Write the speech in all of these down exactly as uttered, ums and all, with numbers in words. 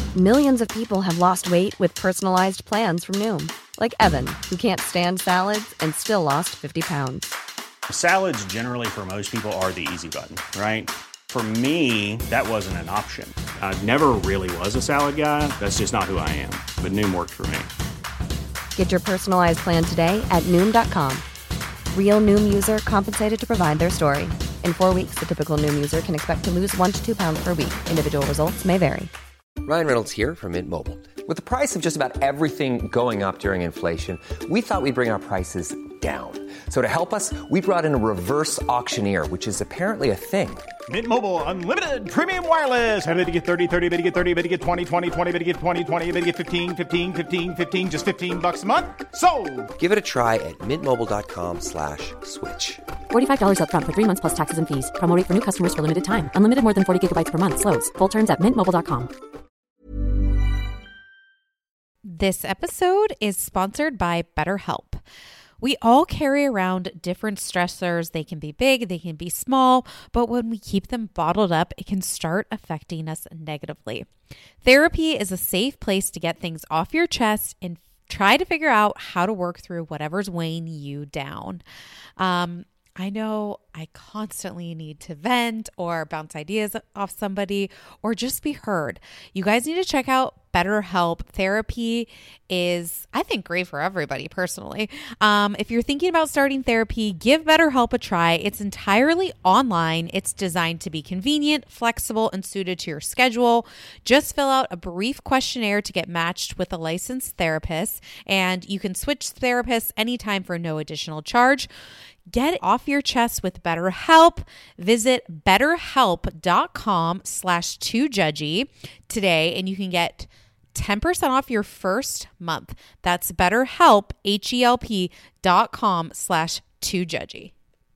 Millions of people have lost weight with personalized plans from Noom. Like Evan, who can't stand salads and still lost fifty pounds. Salads generally for most people are the easy button, right? For me, that wasn't an option. I never really was a salad guy. That's just not who I am. But Noom worked for me. Get your personalized plan today at Noom dot com. Real Noom user compensated to provide their story. In four weeks, the typical Noom user can expect to lose one to two pounds per week. Individual results may vary. Ryan Reynolds here from Mint Mobile. With the price of just about everything going up during inflation, we thought we'd bring our prices down. So to help us, we brought in a reverse auctioneer, which is apparently a thing. Mint Mobile Unlimited Premium Wireless. How to get thirty, thirty, bit to get thirty, bit to get twenty, twenty, twenty, bit to get twenty, twenty, bit to get fifteen, fifteen, fifteen, fifteen, just fifteen bucks a month? Sold! Give it a try at mintmobile.com slash switch. forty-five dollars up front for three months plus taxes and fees. Promo rate for new customers for limited time. Unlimited more than forty gigabytes per month. Slows full terms at mint mobile dot com. This episode is sponsored by BetterHelp. We all carry around different stressors. They can be big, they can be small, but when we keep them bottled up, it can start affecting us negatively. Therapy is a safe place to get things off your chest and try to figure out how to work through whatever's weighing you down. Um, I know I constantly need to vent or bounce ideas off somebody or just be heard. You guys need to check out BetterHelp. Therapy is, I think, great for everybody personally. Um, if you're thinking about starting therapy, give BetterHelp a try. It's entirely online. It's designed to be convenient, flexible, and suited to your schedule. Just fill out a brief questionnaire to get matched with a licensed therapist, and you can switch therapists anytime for no additional charge. Get it off your chest with BetterHelp. Visit betterhelp.com slash too judgy today, and you can get ten percent off your first month. That's betterhelp, H-E-L-P dot com slash too judgy.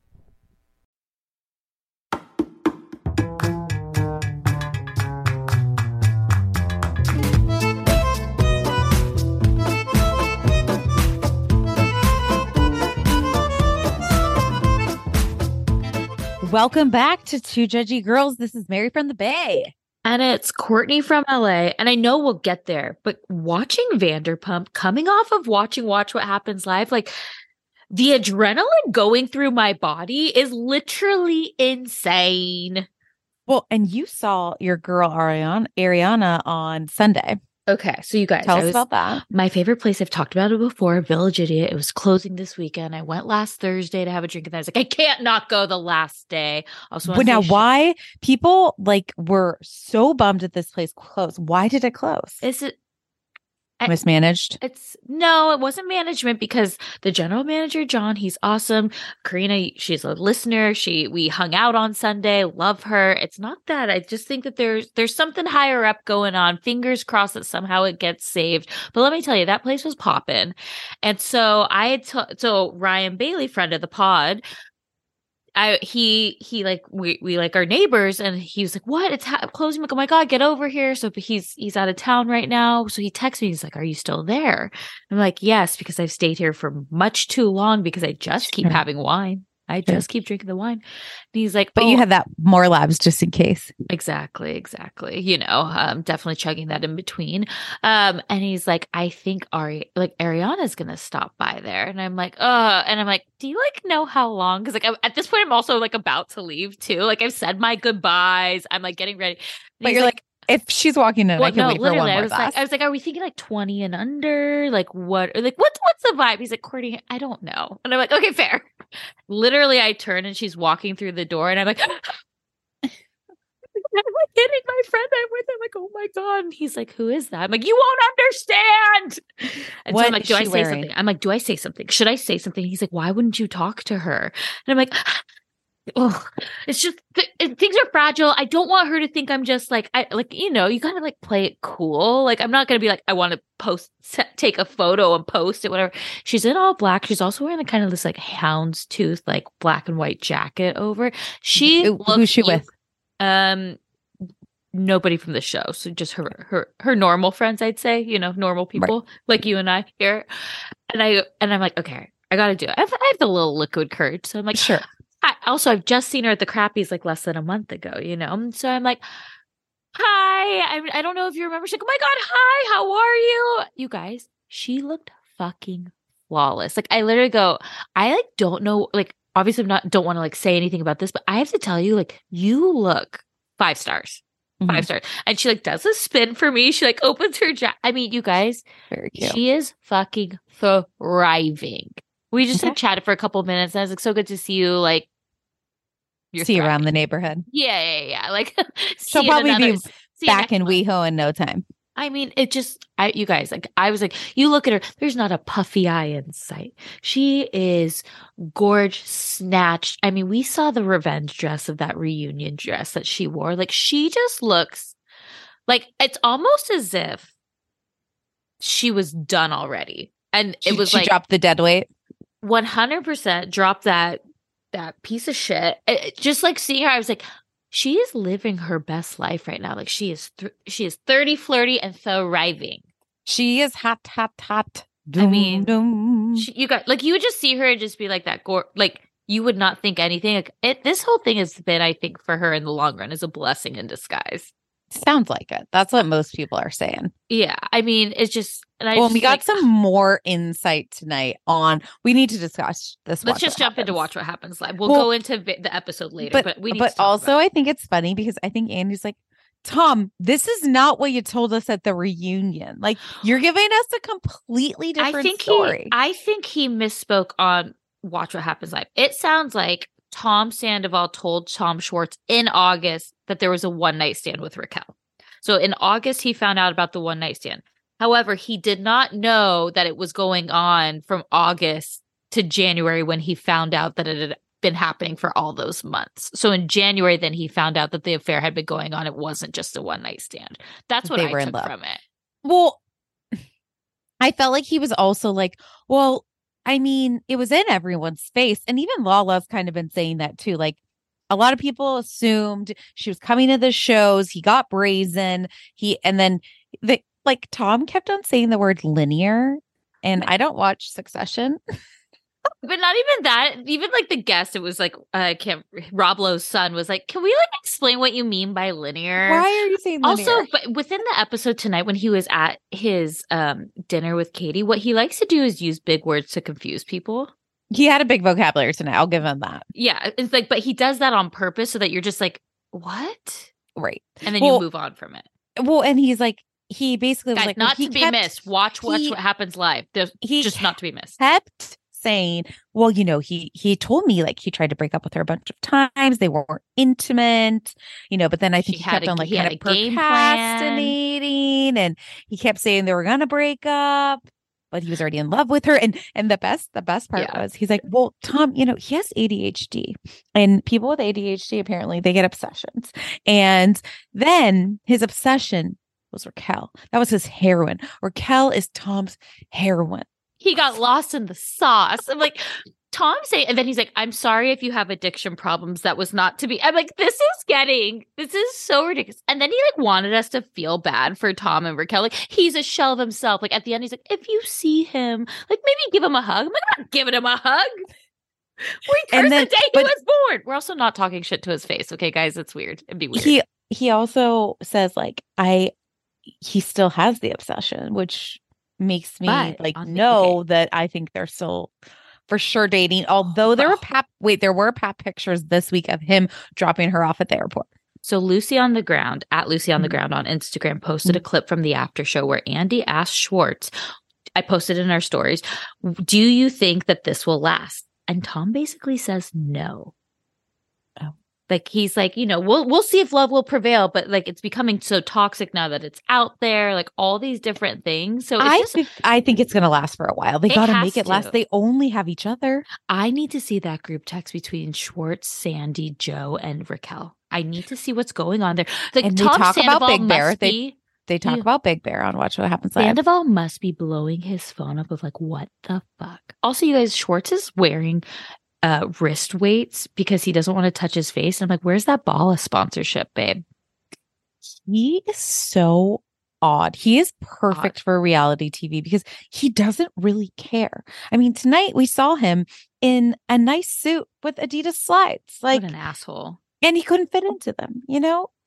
Welcome back to Two Judgy Girls. This is Mary from the Bay. And it's Courtney from L A. And I know we'll get there, but watching Vanderpump, coming off of watching Watch What Happens Live, like the adrenaline going through my body is literally insane. Well, and you saw your girl Ariana, Ariana on Sunday. Okay, so you guys, tell us was, about that. My favorite place, I've talked about it before, Village Idiot. It was closing this weekend. I went last Thursday to have a drink, and I was like, I can't not go the last day. Also, but now, why people like were so bummed that this place closed? Why did it close? Is it mismanaged? It's no, it wasn't management because the general manager, John, he's awesome. Karina, she's a listener. She we hung out on Sunday. Love her. It's not that. I just think that there's there's something higher up going on. Fingers crossed that somehow it gets saved. But let me tell you, that place was popping. And so I had t- so Ryan Bailey, friend of the pod, I he he like we we like our neighbors, and he was like, what, it's ha- closing. I'm like, oh my god, get over here. So he's he's out of town right now, so he texts me, he's like, are you still there? I'm like, yes, because I've stayed here for much too long because I just keep sure. having wine. I just keep drinking the wine. And he's like, but oh, you had that more labs just in case. Exactly, exactly. You know, um, definitely chugging that in between. Um, and he's like, I think Ari, like Ariana's gonna stop by there, and I'm like, uh, and I'm like, do you like know how long? Because like I, at this point, I'm also like about to leave too. Like I've said my goodbyes. I'm like getting ready. And but you're like, like, if she's walking in, well, I can no, wait for one more I was glass. like, I was like, are we thinking like twenty and under? Like what? Or like what's what's the vibe? He's like, Courtney, I don't know. And I'm like, okay, fair. Literally, I turn and she's walking through the door, and I'm like, I'm like hitting my friend I'm with. I'm like, oh my god. And he's like, who is that? I'm like, you won't understand. And what so I'm like, do I say wearing? something? I'm like, do I say something? Should I say something? He's like, why wouldn't you talk to her? And I'm like, oh, it's just th- things are fragile. I don't want her to think I'm just like, I like, you know, you gotta like play it cool. Like, I'm not gonna be like, I want to post, set, take a photo and post it, whatever. She's in all black. She's also wearing a kind of this like houndstooth, like black and white jacket over. She Who, who's she with? Um, nobody from the show. So just her, her, her normal friends, I'd say, you know, normal people right. like you and I here. And I, and I'm like, okay, I gotta do it. I have, I have the little liquid courage. So I'm like, sure. I, also, I've just seen her at the Crappies like less than a month ago, you know? So I'm like, hi. I, I don't know if you remember. She's like, oh my God, hi, how are you? You guys, she looked fucking flawless. Like, I literally go, I like don't know, like, obviously I'm not, don't want to like say anything about this, but I have to tell you, like, you look five stars. Five mm-hmm. stars. And she like does a spin for me. She like opens her jacket. I mean, you guys, very cute. She is fucking thriving. We just okay. like chatted for a couple of minutes. And I was like, so good to see you. Like, you're see you around the neighborhood. Yeah, yeah, yeah. Like, she'll probably another, be back in WeHo in no time. I mean, it just, I, you guys, like, I was like, you look at her, there's not a puffy eye in sight. She is gorgeous, snatched. I mean, we saw the revenge dress of that reunion dress that she wore. Like, she just looks like it's almost as if she was done already. And she, it was she like, dropped the dead weight. one hundred percent dropped that, that piece of shit. It, just like seeing her, I was like, she is living her best life right now. Like she is, th- she is thirty, flirty, and thriving. She is hot, hot, hot. Doom, I mean, doom. She, you got like you would just see her and just be like that. Gore, like you would not think anything. Like it, this whole thing has been, I think, for her in the long run, is a blessing in disguise. Sounds like it. That's what most people are saying. Yeah, I mean, it's just. And I well, just, we got like, some more insight tonight on. We need to discuss this. Let's just jump happens. into Watch What Happens Live. We'll, well go into vi- the episode later, but, but we need. But to talk also, about I think it's funny because I think Andy's like, Tom, this is not what you told us at the reunion. Like you're giving us a completely different I think story. He, I think he misspoke on Watch What Happens Live. It sounds like Tom Sandoval told Tom Schwartz in August that there was a one night stand with Raquel. So in August, he found out about the one night stand. However, he did not know that it was going on from August to January when he found out that it had been happening for all those months. So in January, then he found out that the affair had been going on. It wasn't just a one night stand. That's what they I were took in love. from it. Well, I felt like he was also like, well, I mean, it was in everyone's face. And even Lala's kind of been saying that too. Like, a lot of people assumed she was coming to the shows. He got brazen. He and then the like Tom kept on saying the word linear, and I don't watch Succession. But not even that. Even like the guest, it was like uh, I can't. Rob Lowe's son was like, "Can we like explain what you mean by linear?" Why are you saying linear? Also, but within the episode tonight, when he was at his um, dinner with Katie, what he likes to do is use big words to confuse people. He had a big vocabulary tonight. I'll give him that. Yeah, it's like, but he does that on purpose so that you're just like, what? Right, and then well, you move on from it. Well, and he's like, he basically was Guys, like, not well, to be kept, missed. Watch, watch he, what happens live. There's he just not to be missed. Kept saying, well, you know, he he told me like he tried to break up with her a bunch of times. They weren't intimate, you know. But then I think she he kept a, on like kind of procrastinating, and he kept saying they were gonna break up. But he was already in love with her. And and the best, the best part yeah. was he's like, well, Tom, you know, he has A D H D. And people with A D H D, apparently, they get obsessions. And then his obsession was Raquel. That was his heroine. Raquel is Tom's heroine. He got lost in the sauce. I'm like, Tom saying, and then he's like, I'm sorry if you have addiction problems. That was not to be. I'm like, this is getting, this is so ridiculous. And then he like wanted us to feel bad for Tom and Raquel. Like he's a shell of himself. Like at the end, he's like, if you see him, like maybe give him a hug. I'm like, I'm not giving him a hug. We cursed the day he was born. We're also not talking shit to his face. Okay, guys, it's weird. It'd be weird. He, he also says like, I, he still has the obsession, which makes me but like know okay. that I think they're still for sure dating, although there were pap wait, there were pap pictures this week of him dropping her off at the airport. So Lucy on the ground at Lucy on the mm-hmm. ground on Instagram posted mm-hmm. a clip from the after show where Andy asked Schwartz, I posted in our stories, do you think that this will last? And Tom basically says no. Oh. Like he's like, you know, we'll we'll see if love will prevail, but like it's becoming so toxic now that it's out there, like all these different things. So it's I just, think I think it's gonna last for a while. They gotta make it to. last. They only have each other. I need to see that group text between Schwartz, Sandy, Joe, and Raquel. I need to see what's going on there. Like and Tom they talk Sandoval about Big Bear. They be, they talk yeah. about Big Bear on Watch What Happens Live. Sandoval must be blowing his phone up of like, what the fuck? Also, you guys, Schwartz is wearing Uh, wrist weights because he doesn't want to touch his face. And I'm like, where's that Bala sponsorship, babe? He is so odd. He is perfect odd. for reality T V because he doesn't really care. I mean, tonight we saw him in a nice suit with Adidas slides. Like what an asshole. And he couldn't fit into them, you know?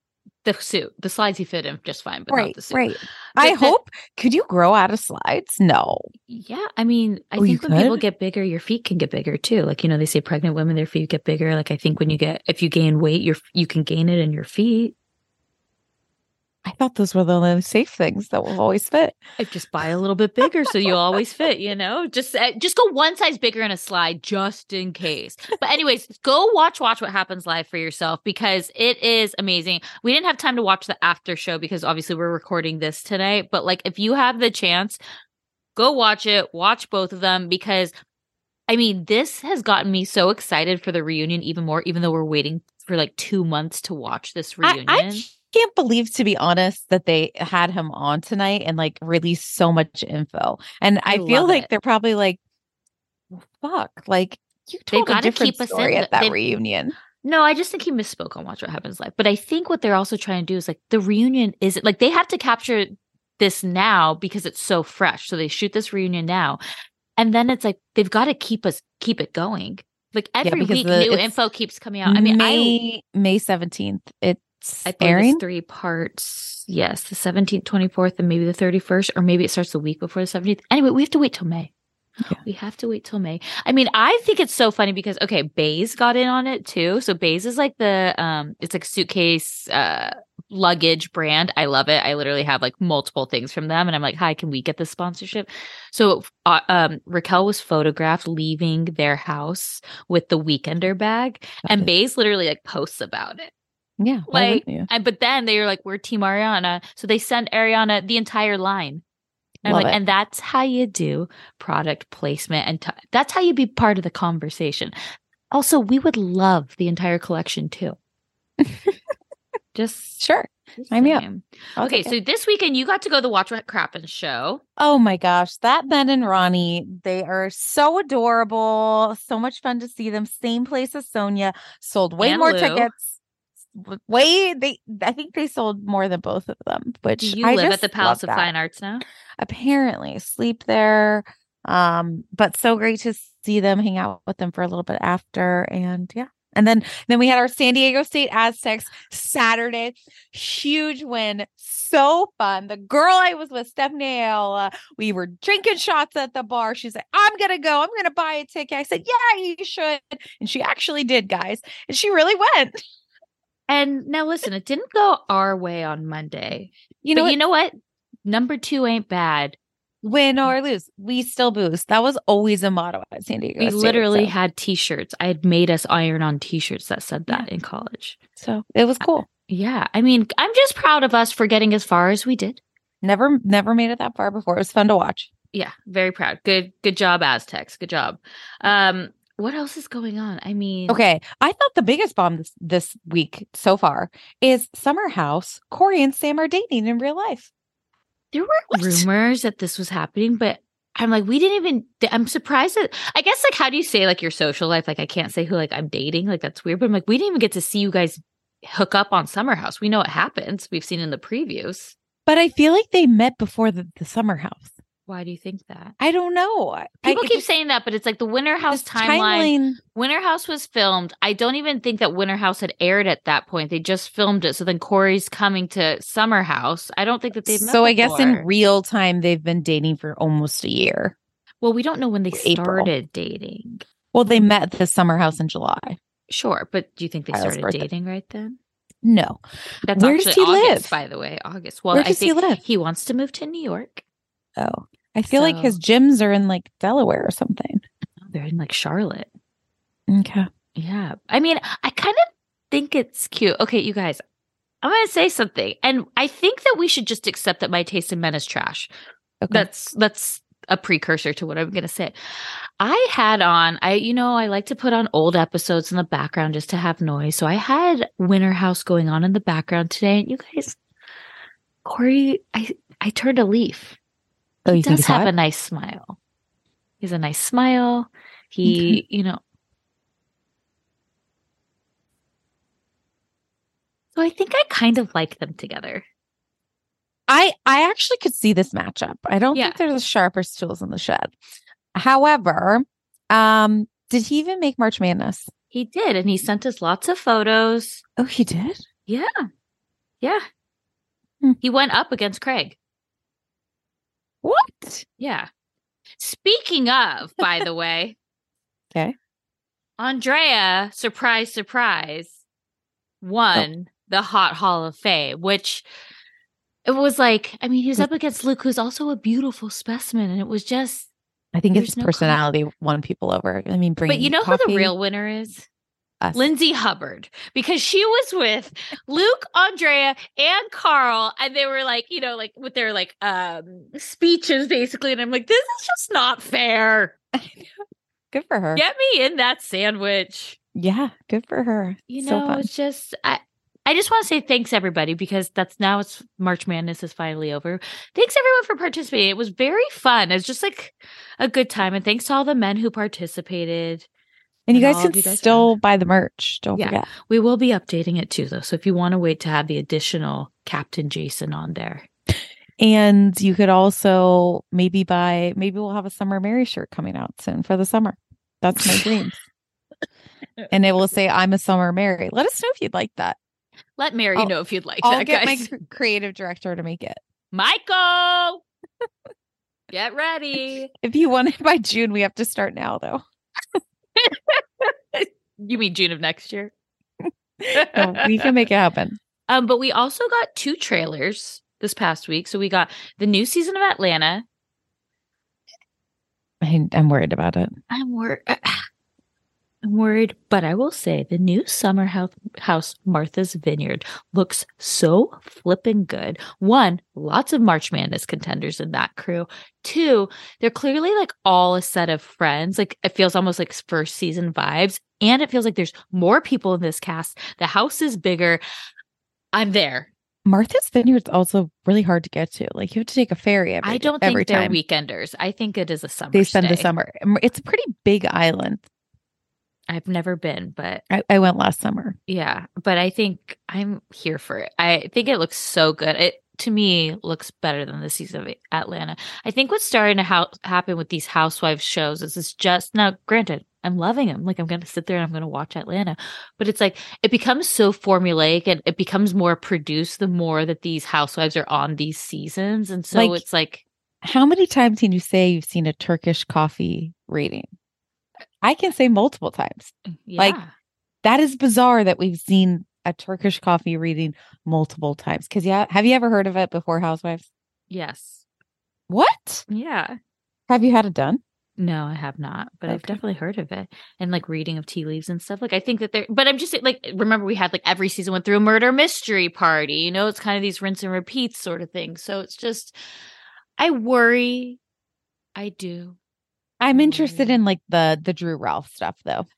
the suit. The slides he fit in just fine, but right, not the suit. Right. I the, hope. Could you grow out of slides? No. Yeah. I mean, I oh, think when could? people get bigger, your feet can get bigger too. Like, you know, they say pregnant women, their feet get bigger. Like, I think when you get, if you gain weight, your you can gain it in your feet. I thought those were the only safe things that will always fit. I just buy a little bit bigger so you'll always fit, you know? Just uh, just go one size bigger in a slide just in case. But anyways, go watch Watch What Happens Live for yourself because it is amazing. We didn't have time to watch the after show because obviously we're recording this today. But like if you have the chance, go watch it. Watch both of them because, I mean, this has gotten me so excited for the reunion even more, even though we're waiting for like two months to watch this reunion. I, I can't believe, to be honest, that they had him on tonight and like released so much info. And I, I feel like it. They're probably like, well, fuck, like you told a different keep story at that they, reunion. No, I just think he misspoke on Watch What Happens Live. But I think what they're also trying to do is like the reunion isn't like they have to capture this now because it's so fresh. So they shoot this reunion now. And then it's like they've got to keep us keep it going. Like every yeah, week, the, new info keeps coming out. I mean, May I, May seventeenth. It's I think airing it's three parts. Yes, the seventeenth, twenty-fourth, and maybe the thirty-first, or maybe it starts the week before the seventeenth. Anyway, we have to wait till May. Yeah. We have to wait till May. I mean, I think it's so funny because okay, Baze got in on it too. So Baze is like the um, it's like suitcase uh luggage brand. I love it. I literally have like multiple things from them, and I'm like, hi, can we get this sponsorship? So uh, um, Raquel was photographed leaving their house with the Weekender bag, okay. and Baze literally like posts about it. Yeah, like, and, but then they were like, "We're Team Ariana," so they sent Ariana the entire line. And I'm like, it. and that's how you do product placement, and t- that's how you be part of the conversation. Also, we would love the entire collection too. Just sure, I'm yeah. Okay, so it. This weekend you got to go to the Watch What Happens show. Oh my gosh, that Ben and Ronnie, they are so adorable. So much fun to see them. Same place as Sonia. Sold way and more Lou. tickets. Way they, I think they sold more than both of them. Which do you I live just at the Palace of that. Fine Arts now? Apparently, sleep there. Um, but so great to see them, hang out with them for a little bit after, and yeah. And then then we had our San Diego State Aztecs Saturday. Huge win. So fun. The girl I was with, Stephanie Ayala, we were drinking shots at the bar. She's like, I'm going to go. I'm going to buy a ticket. I said, yeah, you should. And she actually did, guys. And she really went. And now listen, it didn't go our way on Monday. You know, but you know what? Number two ain't bad. Win or lose, we still booze. That was always a motto at San Diego We State, literally so. had t-shirts. I had made us iron on t-shirts that said that yeah. in college. So it was cool. I, yeah. I mean, I'm just proud of us for getting as far as we did. Never, never made it that far before. It was fun to watch. Yeah. Very proud. Good, good job, Aztecs. Good job. Um, what else is going on? I mean, okay. I thought the biggest bomb this, this week so far is Summer House. Corey and Sam are dating in real life. There were what? rumors that this was happening, but I'm like, we didn't even, I'm surprised that, I guess, like, how do you say, like, your social life? Like, I can't say who, like, I'm dating. Like, that's weird. But I'm like, we didn't even get to see you guys hook up on Summer House. We know what happens. We've seen in the previews. But I feel like they met before the, the Summer House. Why do you think that? I don't know. People I, keep just, saying that, but it's like the Winter House timeline. timeline. Winter House was filmed. I don't even think that Winter House had aired at that point. They just filmed it. So then Corey's coming to Summer House. I don't think that they've met So before. I guess in real time, they've been dating for almost a year. Well, we don't know when they April. started dating. Well, they met at the Summer House in July. Sure. But do you think they Kyle's started birthday. dating right then? No. That's Where actually does he August, live? by the way. August. Well, Where I does think he live? He wants to move to New York. Oh. I feel so, like his gyms are in like Delaware or something. They're in like Charlotte. Okay. Yeah. I mean, I kind of think it's cute. Okay, you guys, I'm going to say something. And I think that we should just accept that my taste in men is trash. Okay. That's, that's a precursor to what I'm going to say. I had on, I, you know, I like to put on old episodes in the background just to have noise. So I had Winter House going on in the background today. And you guys, Corey, I, I turned a leaf. Oh, he you does think have hot? a nice smile. He has a nice smile. He, okay. you know. So I think I kind of like them together. I I actually could see this matchup. I don't yeah. think they're the sharpest tools in the shed. However, um, did he even make March Madness? He did, and he sent us lots of photos. Oh, he did? Yeah. Yeah. Hmm. He went up against Craig. What? Yeah. Speaking of, by the way, Okay. Andrea, surprise, surprise, won oh. the Hot Hall of Fame, which it was like, I mean, he was up against Luke, who's also a beautiful specimen. And it was just, I think his no personality co- won people over. I mean, but you know coffee? who the real winner is? Us. Lindsay Hubbard, because she was with Luke, Andrea, and Carl, and they were like, you know, like with their like um speeches basically, and I'm like, this is just not fair. Good for her. Get me in that sandwich. Yeah, good for her. You so know, fun. it's just I I just want to say thanks everybody, because that's now it's March Madness is finally over. Thanks everyone for participating. It was very fun. It was just like a good time, and thanks to all the men who participated. And you guys can you guys still are. buy the merch. Don't yeah. forget. We will be updating it too, though. So if you want to wait to have the additional Captain Jason on there. And you could also maybe buy, maybe we'll have a Summer Mary shirt coming out soon for the summer. That's my dream. And it will say, I'm a Summer Mary. Let us know if you'd like that. Let Mary I'll, know if you'd like I'll that, get guys. my creative director to make it. Michael! Get ready. If you want it by June, we have to start now, though. You mean June of next year? No, we can make it happen. Um, but we also got two trailers this past week. So we got the new season of Atlanta. I, I'm worried about it. I'm worried. I'm worried, but I will say the new Summer House, House Martha's Vineyard looks so flippin' good. One, lots of March Madness contenders in that crew. Two, they're clearly like all a set of friends. Like it feels almost like first season vibes. And it feels like there's more people in this cast. The house is bigger. I'm there. Martha's Vineyard's also really hard to get to. Like you have to take a ferry every I don't every think they're time. weekenders. I think it is a summer They spend stay. the summer. It's a pretty big island. I've never been, but I, I went last summer. Yeah, but I think I'm here for it. I think it looks so good. It to me looks better than the season of Atlanta. I think what's starting to ha- happen with these housewives shows is it's just now. Granted, I'm loving them. Like I'm going to sit there and I'm going to watch Atlanta, but it's like it becomes so formulaic and it becomes more produced the more that these housewives are on these seasons, and so like, it's like, how many times can you say you've seen a Turkish coffee rating? I can say multiple times. Yeah. Like that is bizarre that we've seen a Turkish coffee reading multiple times. Because yeah, have you ever heard of it before, Housewives? Yes. What? Yeah. Have you had it done? No, I have not, but okay. I've definitely heard of it and like reading of tea leaves and stuff. Like I think that they're, but I'm just like, remember we had like every season went through a murder mystery party. You know, it's kind of these rinse and repeats sort of thing. So it's just, I worry. I do. I'm interested in like the the Drew Ralph stuff though.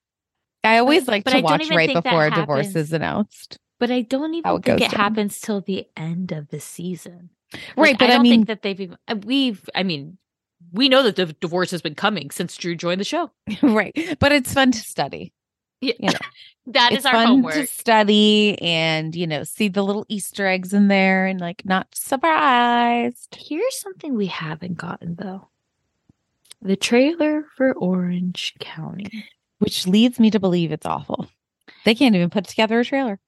I always but, like but to I watch right before a happens. divorce is announced. But I don't even it think it down. happens till the end of the season. Like, right, but I don't I mean, think that they've even we've. I mean, we know that the divorce has been coming since Drew joined the show. Right, but it's fun to study. Yeah, you know, that it's is our fun homework. To study and you know see the little Easter eggs in there and like not surprised. Here's something we haven't gotten though. The trailer for Orange County. Which leads me to believe it's awful. They can't even put together a trailer.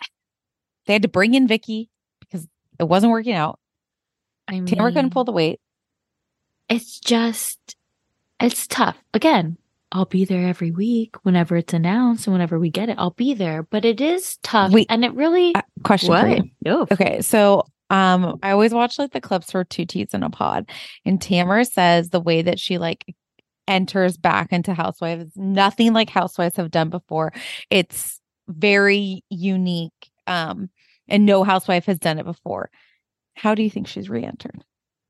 They had to bring in Vicky because it wasn't working out. I mean, Tamara couldn't pull the weight. It's just, it's tough. Again, I'll be there every week whenever it's announced and whenever we get it, I'll be there. But it is tough. Wait, and it really... Uh, question what? for you. No. Okay, so... Um, I always watch like the clips for Two Teats in a Pod, and Tamara says the way that she like enters back into Housewives is nothing like Housewives have done before. It's very unique, um, and no housewife has done it before. How do you think she's re-entered?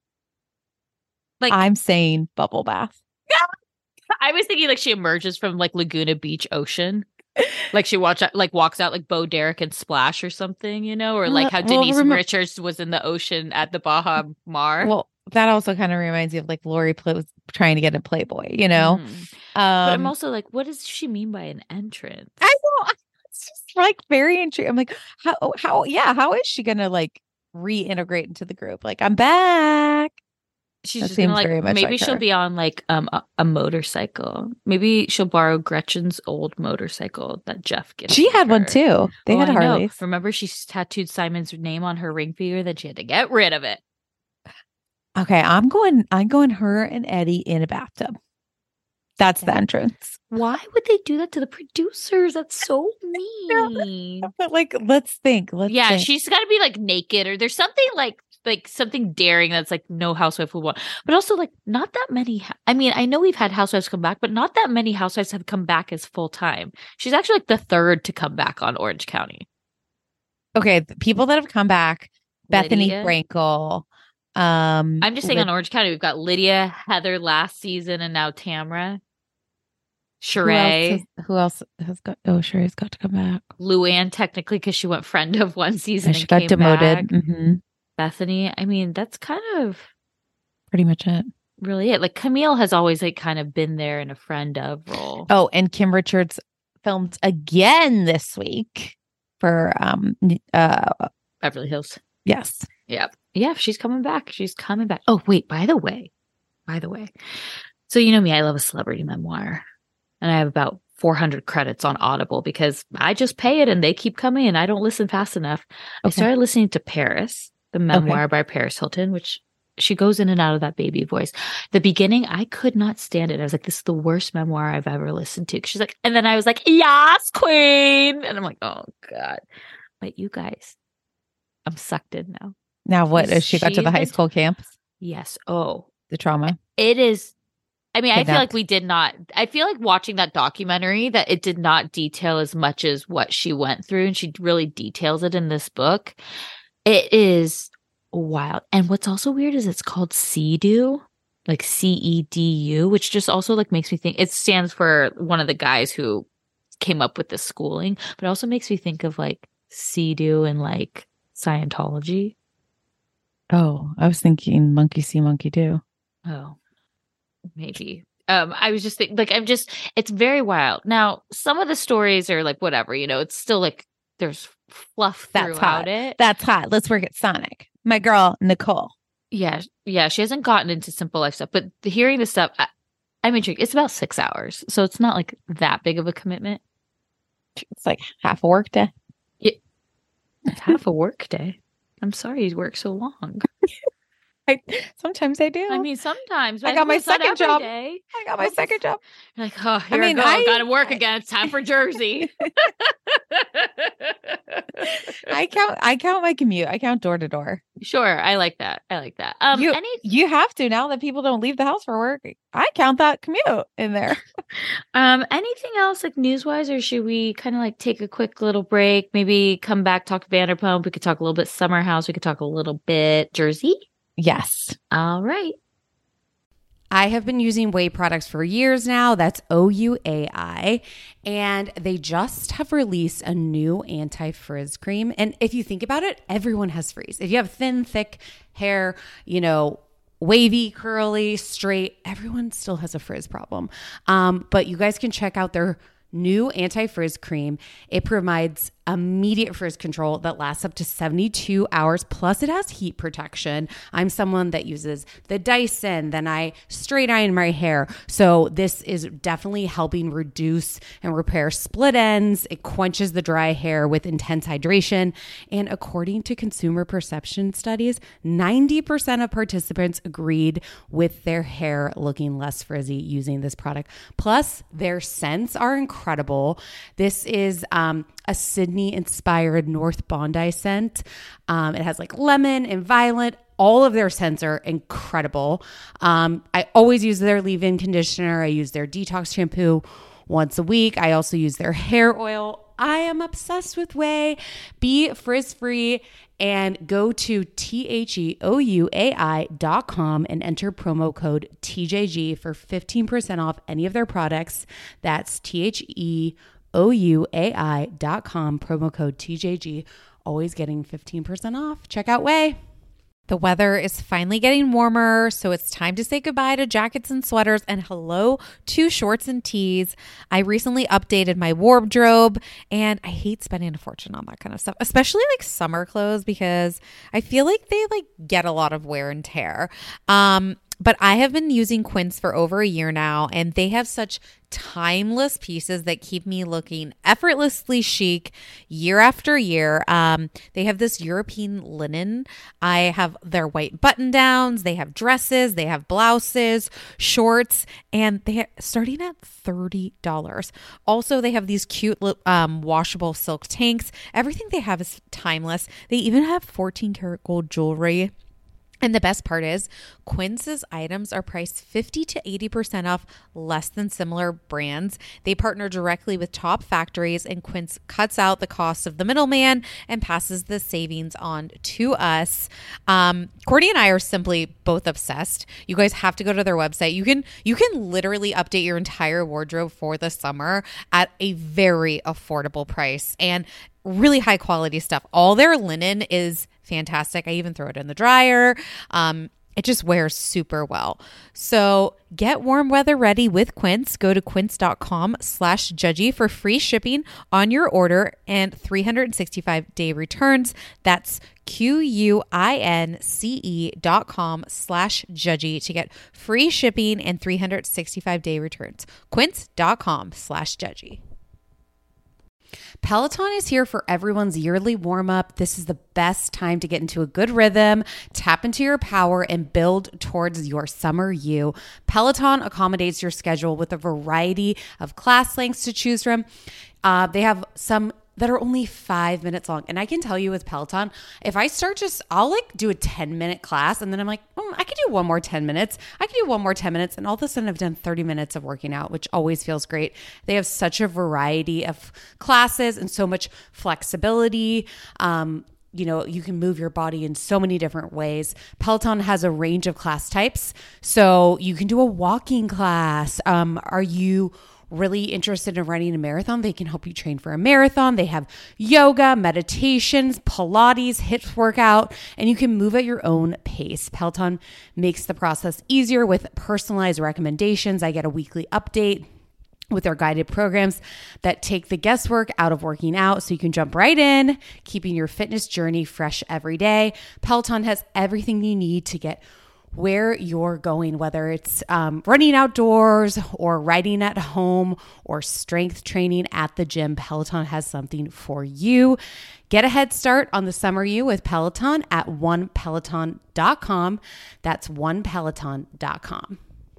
Like I'm saying, bubble bath. I was thinking like she emerges from like Laguna Beach Ocean. Like she watch like walks out like Bo Derek and Splash or something, you know, or like how Denise well, rem- Richards was in the ocean at the Baja Mar. Well, that also kind of reminds you of like Lori was trying to get a Playboy, you know. Mm. Um, but I'm also like, what does she mean by an entrance? I know it's just like very intriguing. I'm like, how how yeah, how is she gonna like reintegrate into the group? Like I'm back. She's That just gonna seems like very much maybe like she'll her. be on like um a, a motorcycle. Maybe she'll borrow Gretchen's old motorcycle that Jeff gifted. She had one her. too. They Oh, had I know. Harleys. Remember, she tattooed Simon's name on her ring finger, then she had to get rid of it. Okay, I'm going. I'm going. Her and Eddie in a bathtub. That's the entrance. Why would they do that to the producers? That's so mean. But like, let's think. Let's Yeah, think. she's got to be like naked, or there's something like like something daring that's like no housewife would want. But also like not that many. ha- I mean, I know we've had housewives come back, but not that many housewives have come back as full time. She's actually like the third to come back on Orange County. Okay, the people that have come back: Bethany Lydia. Frankel. Um, I'm just saying Lyd- on Orange County, we've got Lydia, Heather last season, and now Tamra. Who else, Sheree, has, who else has got? Oh, Sheree's got to come back. Luann, technically because she went friend of one season And and she got came demoted. back. hmm Bethany, I mean, that's kind of Pretty much it. really it. Like Camille has always like kind of been there in a friend of role. Oh, and Kim Richards filmed again this week for um n- uh Beverly Hills. yes. Yeah. Yeah, she's coming back. She's coming back. Oh, wait, by the way, by the way. So you know me, I love a celebrity memoir. And I have about four hundred credits on Audible because I just pay it and they keep coming and I don't listen fast enough. I Okay. started listening to Paris, the memoir by Paris Hilton, which she goes in and out of that baby voice. The beginning, I could not stand it. I was like, this is the worst memoir I've ever listened to. She's like, and then I was like, yes, queen. And I'm like, oh, God. But you guys, I'm sucked in now. Now what? She's- As she got to she's the high been- school camps, Yes. Oh, the trauma. it is. I mean, I feel Kidnapped. like we did not. I feel like watching that documentary that it did not detail as much as what she went through, and she really details it in this book. It is wild, and what's also weird is it's called C E D U, like C E D U, which just also like makes me think. It stands for one of the guys who came up with the schooling, but it also makes me think of like C E D U and like Scientology. Oh, I was thinking monkey see, monkey do. Oh, maybe. Um, I was just thinking, like, I'm just, it's very wild. Now, some of the stories are like, whatever, you know, it's still like, there's fluff That's throughout hot. it. That's hot. Let's work at Sonic. My girl Nicole. yeah. Yeah. She hasn't gotten into simple life stuff, but the, hearing the stuff, I, I'm intrigued. It's about six hours. So it's not like that big of a commitment. It's like half a work day. It's half a work day. I'm sorry you work so long. I, sometimes I do. I mean, sometimes. I but got my it's not second every job. day. I got my second job. You're like, oh, here I, mean, go. I- Got to work again. It's time for Jersey. I count. I count my commute. I count door to door. Sure, I like that. I like that. Um, you any you have to now that people don't leave the house for work. I count that commute in there. um anything else like news wise, or should we kind of like take a quick little break? Maybe come back, talk Vanderpump. We could talk a little bit Summer House. We could talk a little bit Jersey. Yes. All right. I have been using Ouai products for years now. That's O U A I. And they just have released a new anti-frizz cream. And if you think about it, everyone has frizz. If you have thin, thick hair, you know, wavy, curly, straight, everyone still has a frizz problem. Um, but you guys can check out their new anti-frizz cream. It provides immediate frizz control that lasts up to seventy-two hours. Plus it has heat protection. I'm someone that uses the Dyson, then I straight iron my hair. So this is definitely helping reduce and repair split ends. It quenches the dry hair with intense hydration. And according to consumer perception studies, ninety percent of participants agreed with their hair looking less frizzy using this product. Plus their scents are incredible. This is um, a Sydney-inspired North Bondi scent. Um, it has like lemon and violet. All of their scents are incredible. Um, I always use their leave-in conditioner. I use their detox shampoo once a week. I also use their hair oil. I am obsessed with Ouai. Be frizz-free and go to T H E O U A I dot com and enter promo code T J G for fifteen percent off any of their products. That's T H E O U A I dot com, promo code T J G. Always getting fifteen percent off. Check out Ouai. The weather is finally getting warmer, so it's time to say goodbye to jackets and sweaters and hello to shorts and tees. I recently updated my wardrobe and I hate spending a fortune on that kind of stuff, especially like summer clothes because I feel like they like get a lot of wear and tear. Um, But I have been using Quince for over a year now, and they have such timeless pieces that keep me looking effortlessly chic year after year. Um, they have this European linen. I have their white button downs. They have dresses. They have blouses, shorts, and they are starting at thirty dollars. Also, they have these cute um, washable silk tanks. Everything they have is timeless. They even have fourteen karat gold jewelry. And the best part is Quince's items are priced fifty to eighty percent off less than similar brands. They partner directly with top factories, and Quince cuts out the cost of the middleman and passes the savings on to us. Um, Courtney and I are simply both obsessed. You guys have to go to their website. You can you can literally update your entire wardrobe for the summer at a very affordable price and really high quality stuff. All their linen is fantastic. I even throw it in the dryer. Um, it just wears super well. So get warm weather ready with Quince. Go to quince.com slash judgy for free shipping on your order and three hundred sixty-five day returns. That's Q-U-I-N-C-E dot com slash judgy to get free shipping and three hundred sixty-five day returns. Quince.com slash judgy. Peloton is here for everyone's yearly warm-up. This is the best time to get into a good rhythm, tap into your power, and build towards your summer you. Peloton accommodates your schedule with a variety of class lengths to choose from. Uh, they have some that are only five minutes long. And I can tell you with Peloton, if I start just, I'll like do a ten minute class and then I'm like, oh, I could do one more ten minutes. I could do one more ten minutes. And all of a sudden I've done thirty minutes of working out, which always feels great. They have such a variety of classes and so much flexibility. Um, You know, you can move your body in so many different ways. Peloton has a range of class types. So you can do a walking class. Um, are you really interested in running a marathon? They can help you train for a marathon. They have yoga, meditations, Pilates, HIIT workout, and you can move at your own pace. Peloton makes the process easier with personalized recommendations. I get a weekly update with their guided programs that take the guesswork out of working out so you can jump right in, keeping your fitness journey fresh every day. Peloton has everything you need to get where you're going, whether it's um, running outdoors or riding at home or strength training at the gym. Peloton has something for you. Get a head start on the summer you with Peloton at one peloton dot com. That's one peloton dot com.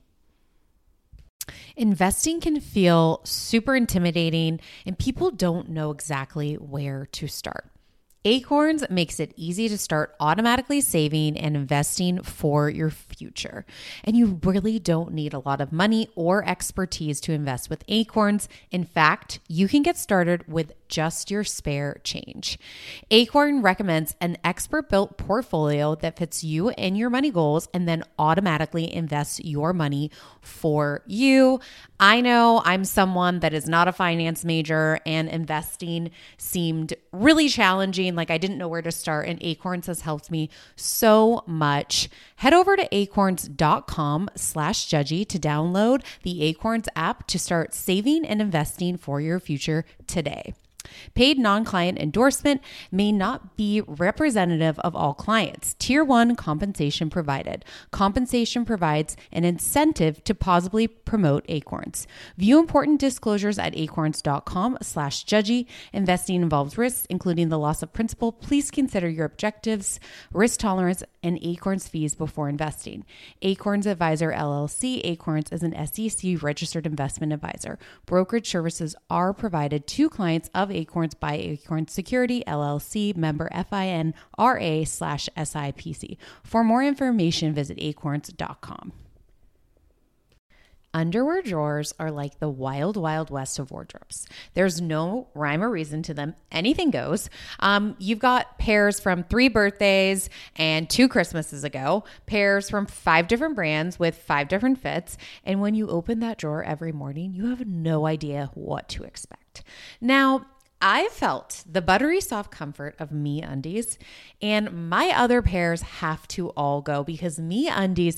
Investing can feel super intimidating and people don't know exactly where to start. Acorns makes it easy to start automatically saving and investing for your future. And you really don't need a lot of money or expertise to invest with Acorns. In fact, you can get started with just your spare change. Acorn recommends an expert-built portfolio that fits you and your money goals and then automatically invests your money for you. I know I'm someone that is not a finance major and investing seemed really challenging. Like I didn't know where to start, and Acorns has helped me so much. Head over to acorns.com slash judgy to download the Acorns app to start saving and investing for your future today. Paid non-client endorsement may not be representative of all clients. Tier one compensation provided. Compensation provides an incentive to positively promote Acorns. View important disclosures at acorns.com slash judgy. Investing involves risks, including the loss of principal. Please consider your objectives, risk tolerance, and Acorns fees before investing. Acorns Advisor L L C. Acorns is an S E C registered investment advisor. Brokerage services are provided to clients of Acorns by Acorns Security, L L C, member FINRA slash SIPC. For more information, visit acorns dot com. Underwear drawers are like the wild, wild west of wardrobes. There's no rhyme or reason to them. Anything goes. Um, you've got pairs from three birthdays and two Christmases ago, pairs from five different brands with five different fits. And when you open that drawer every morning, you have no idea what to expect. Now, I felt the buttery soft comfort of MeUndies, and my other pairs have to all go because MeUndies is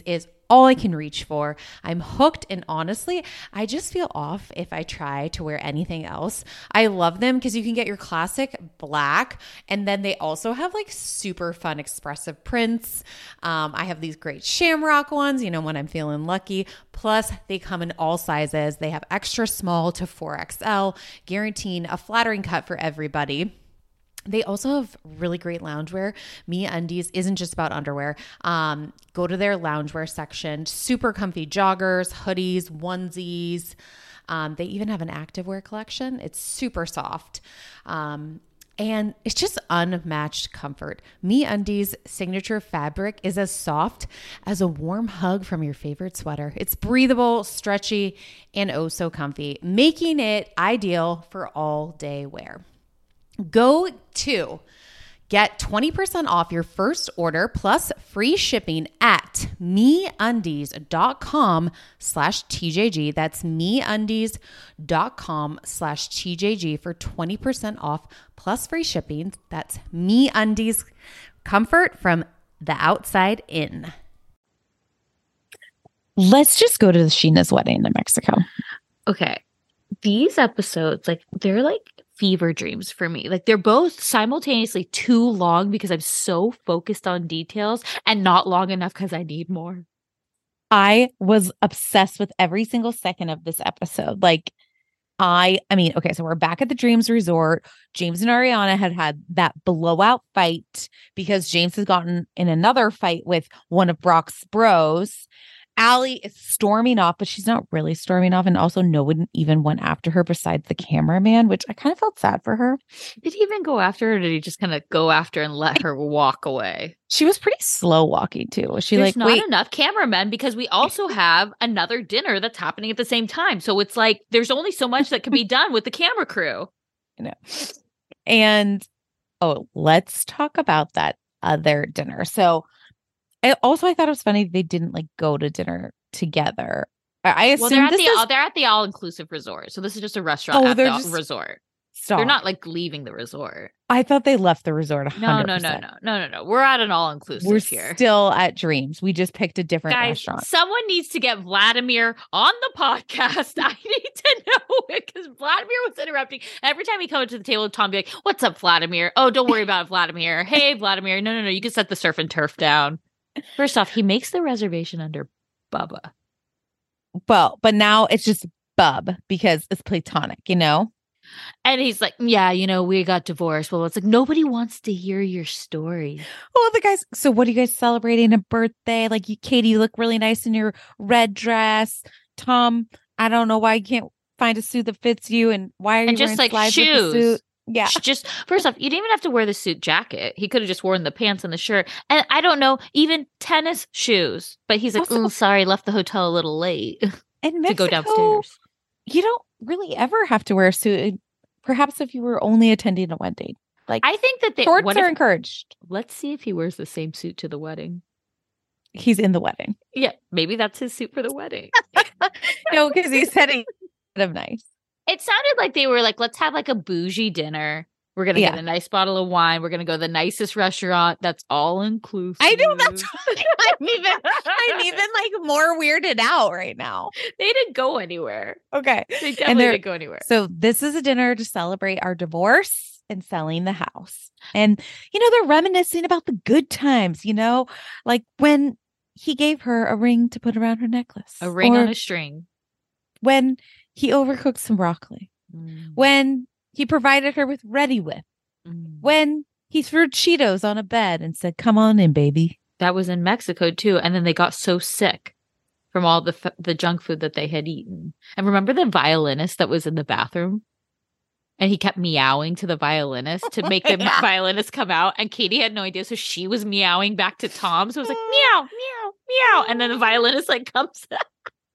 all I can reach for. I'm hooked, and honestly, I just feel off if I try to wear anything else. I love them because you can get your classic black, and then they also have like super fun expressive prints. Um, I have these great shamrock ones, you know, when I'm feeling lucky. Plus, they come in all sizes. They have extra small to four X L, guaranteeing a flattering cut for everybody. They also have really great loungewear. MeUndies isn't just about underwear. Um, go to their loungewear section. Super comfy joggers, hoodies, onesies. Um, they even have an activewear collection. It's super soft. Um, and it's just unmatched comfort. MeUndies' signature fabric is as soft as a warm hug from your favorite sweater. It's breathable, stretchy, and oh so comfy, making it ideal for all day wear. Go to get twenty percent off your first order plus free shipping at MeUndies.com slash TJG. That's MeUndies.com slash TJG for twenty percent off plus free shipping. That's MeUndies, comfort from the outside in. Let's just go to the Sheena's wedding in Mexico. Okay. These episodes, like, they're like fever dreams for me. Like, they're both simultaneously too long because I'm so focused on details and not long enough because I need more. I was obsessed with every single second of this episode. Like, I, I mean, okay, so we're back at the Dreams Resort. James and Ariana had had that blowout fight because James has gotten in another fight with one of Brock's bros. Allie is storming off, but she's not really storming off. And also no one even went after her besides the cameraman, which I kind of felt sad for her. Did he even go after her, or did he just kind of go after and let her walk away? She was pretty slow walking too. Was she There's like, not wait, enough cameramen because we also have another dinner that's happening at the same time. So it's like, there's only so much that can be done with the camera crew. you know, and oh, let's talk about that other dinner. So I also, I thought it was funny they didn't like go to dinner together. I, I assume well, they're at this the is... they're at the all inclusive resort, so this is just a restaurant oh, at the just... resort. Stop. They're not like leaving the resort. I thought they left the resort. one hundred No, percent. no, no, no, no, no, no. We're at an all inclusive We're here. Still at Dreams. We just picked a different Guys, restaurant. Someone needs to get Vladimir on the podcast. I need to know because Vladimir was interrupting. Every time he comes to the table, Tom be like, "What's up, Vladimir? Oh, don't worry about it, Vladimir. Hey, Vladimir. No, no, no. You can set the surf and turf down." First off, he makes the reservation under Bubba. Well, but now it's just Bub because it's platonic, you know? And he's like, yeah, you know, we got divorced. Well, it's like, nobody wants to hear your story. Well, the guys, so what are you guys celebrating? A birthday? Like, you, Katie, you look really nice in your red dress. Tom, I don't know why you can't find a suit that fits you. And why are you and just wearing like slides with the shoes? suit? Yeah. Just first off, you didn't even have to wear the suit jacket. He could have just worn the pants and the shirt. And I don't know, even tennis shoes. But he's like, also, oh, sorry, left the hotel a little late in Mexico, to go downstairs. You don't really ever have to wear a suit. Perhaps if you were only attending a wedding. Like, I think that they shorts what are if, encouraged. Let's see if he wears the same suit to the wedding. He's in the wedding. Yeah, maybe that's his suit for the wedding. No, because he said he's kind of nice. It sounded like they were like, let's have like a bougie dinner. We're going to yeah. get a nice bottle of wine. We're going to go to the nicest restaurant. That's all inclusive. I know that's I'm even I'm even like more weirded out right now. They didn't go anywhere. Okay. They definitely didn't go anywhere. So this is a dinner to celebrate our divorce and selling the house. And, you know, they're reminiscing about the good times, you know, like when he gave her a ring to put around her necklace. A ring on a string. When he overcooked some broccoli. Mm. When he provided her with Ready Whip. Mm. When he threw Cheetos on a bed and said, come on in, baby. That was in Mexico, too. And then they got so sick from all the f- the junk food that they had eaten. And remember the violinist that was in the bathroom? And he kept meowing to the violinist to make the yeah. violinist come out. And Katie had no idea. So she was meowing back to Tom. So it was like, meow, meow, meow. And then the violinist like comes out.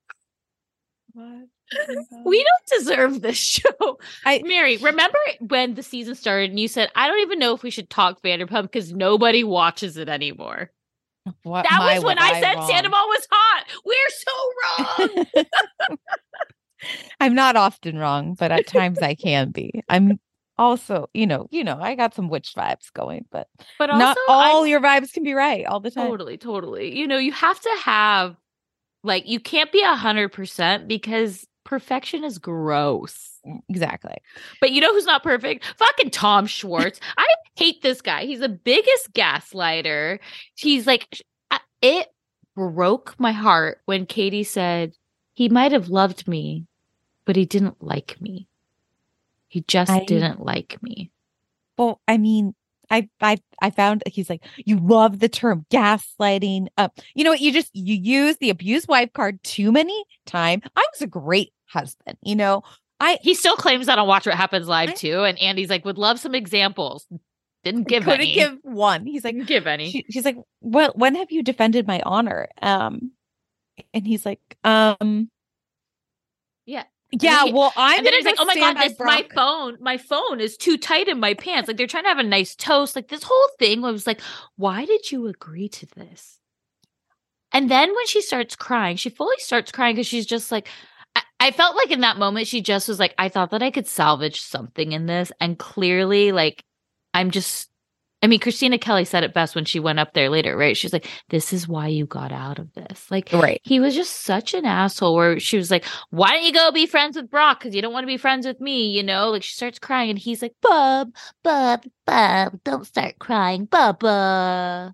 What? Oh we don't deserve this show. I, Mary, remember when the season started and you said, I don't even know if we should talk Vanderpump because nobody watches it anymore. What, that my, was when I, I said wrong? Sandoval was hot. We're so wrong. I'm not often wrong, but at times I can be. I'm also, you know, you know, I got some witch vibes going, but, but also, not all I'm, your vibes can be right all the time. Totally, totally. You know, you have to have Like, you can't be a hundred percent because perfection is gross. Exactly. But you know who's not perfect? Fucking Tom Schwartz. I hate this guy. He's the biggest gaslighter. He's like, it broke my heart when Katie said he might have loved me, but he didn't like me. He just I, didn't like me. Well, I mean, I I I found he's like, you love the term gaslighting. Uh, you know what? You just you use the abused wife card too many times. I was a great husband, you know. I he still claims that on Watch What Happens Live I, too, and Andy's like, would love some examples. Didn't give couldn't any. give one. He's like, Didn't give any. She, she's like, well, when have you defended my honor? Um, and he's like, um, yeah. Yeah, he, well, I'm and then he's like, "Oh my god, this, my Brock. phone, my phone is too tight in my pants." Like they're trying to have a nice toast. Like this whole thing was like, "Why did you agree to this?" And then when she starts crying, she fully starts crying because she's just like, I, I felt like in that moment she just was like, "I thought that I could salvage something in this," and clearly, like, I'm just. I mean, Christina Kelly said it best when she went up there later, right? She's like, this is why you got out of this. Like, right. He was just such an asshole where she was like, why don't you go be friends with Brock? Because you don't want to be friends with me, you know? Like, she starts crying and he's like, Bub, Bub, Bub, don't start crying, Bubba.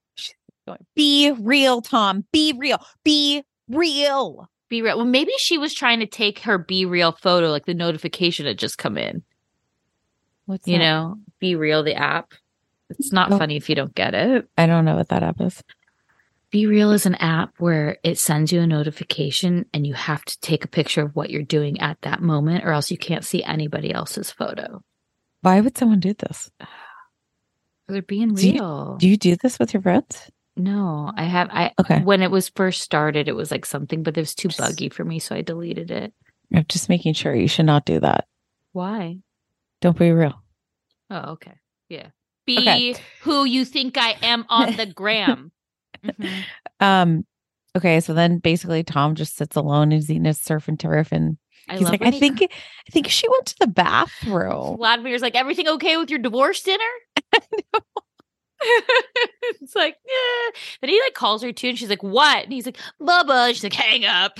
Be real, Tom. Be real. Be real. Be real. Well, maybe she was trying to take her Be Real photo, like the notification had just come in. What's you that? know, Be Real, the app. It's not oh. funny if you don't get it. I don't know what that app is. Be Real is an app where it sends you a notification and you have to take a picture of what you're doing at that moment or else you can't see anybody else's photo. Why would someone do this? They're being do real. You, do you do this with your friends? No, I have. I okay. When it was first started, it was like something, but it was too buggy for me, so I deleted it. I'm just making sure you should not do that. Why? Don't be real. Oh, okay. Yeah. Be okay. who you think I am on the gram. mm-hmm. Um. Okay, so then basically Tom just sits alone and he's eating his surf and turf, and I he's like, "I think, co- I think she went to the bathroom." Vladimir's like, "Everything okay with your divorce dinner?" It's like, yeah. Then he like calls her too, and she's like, "What?" And he's like, "Bubba." She's like, "Hang up."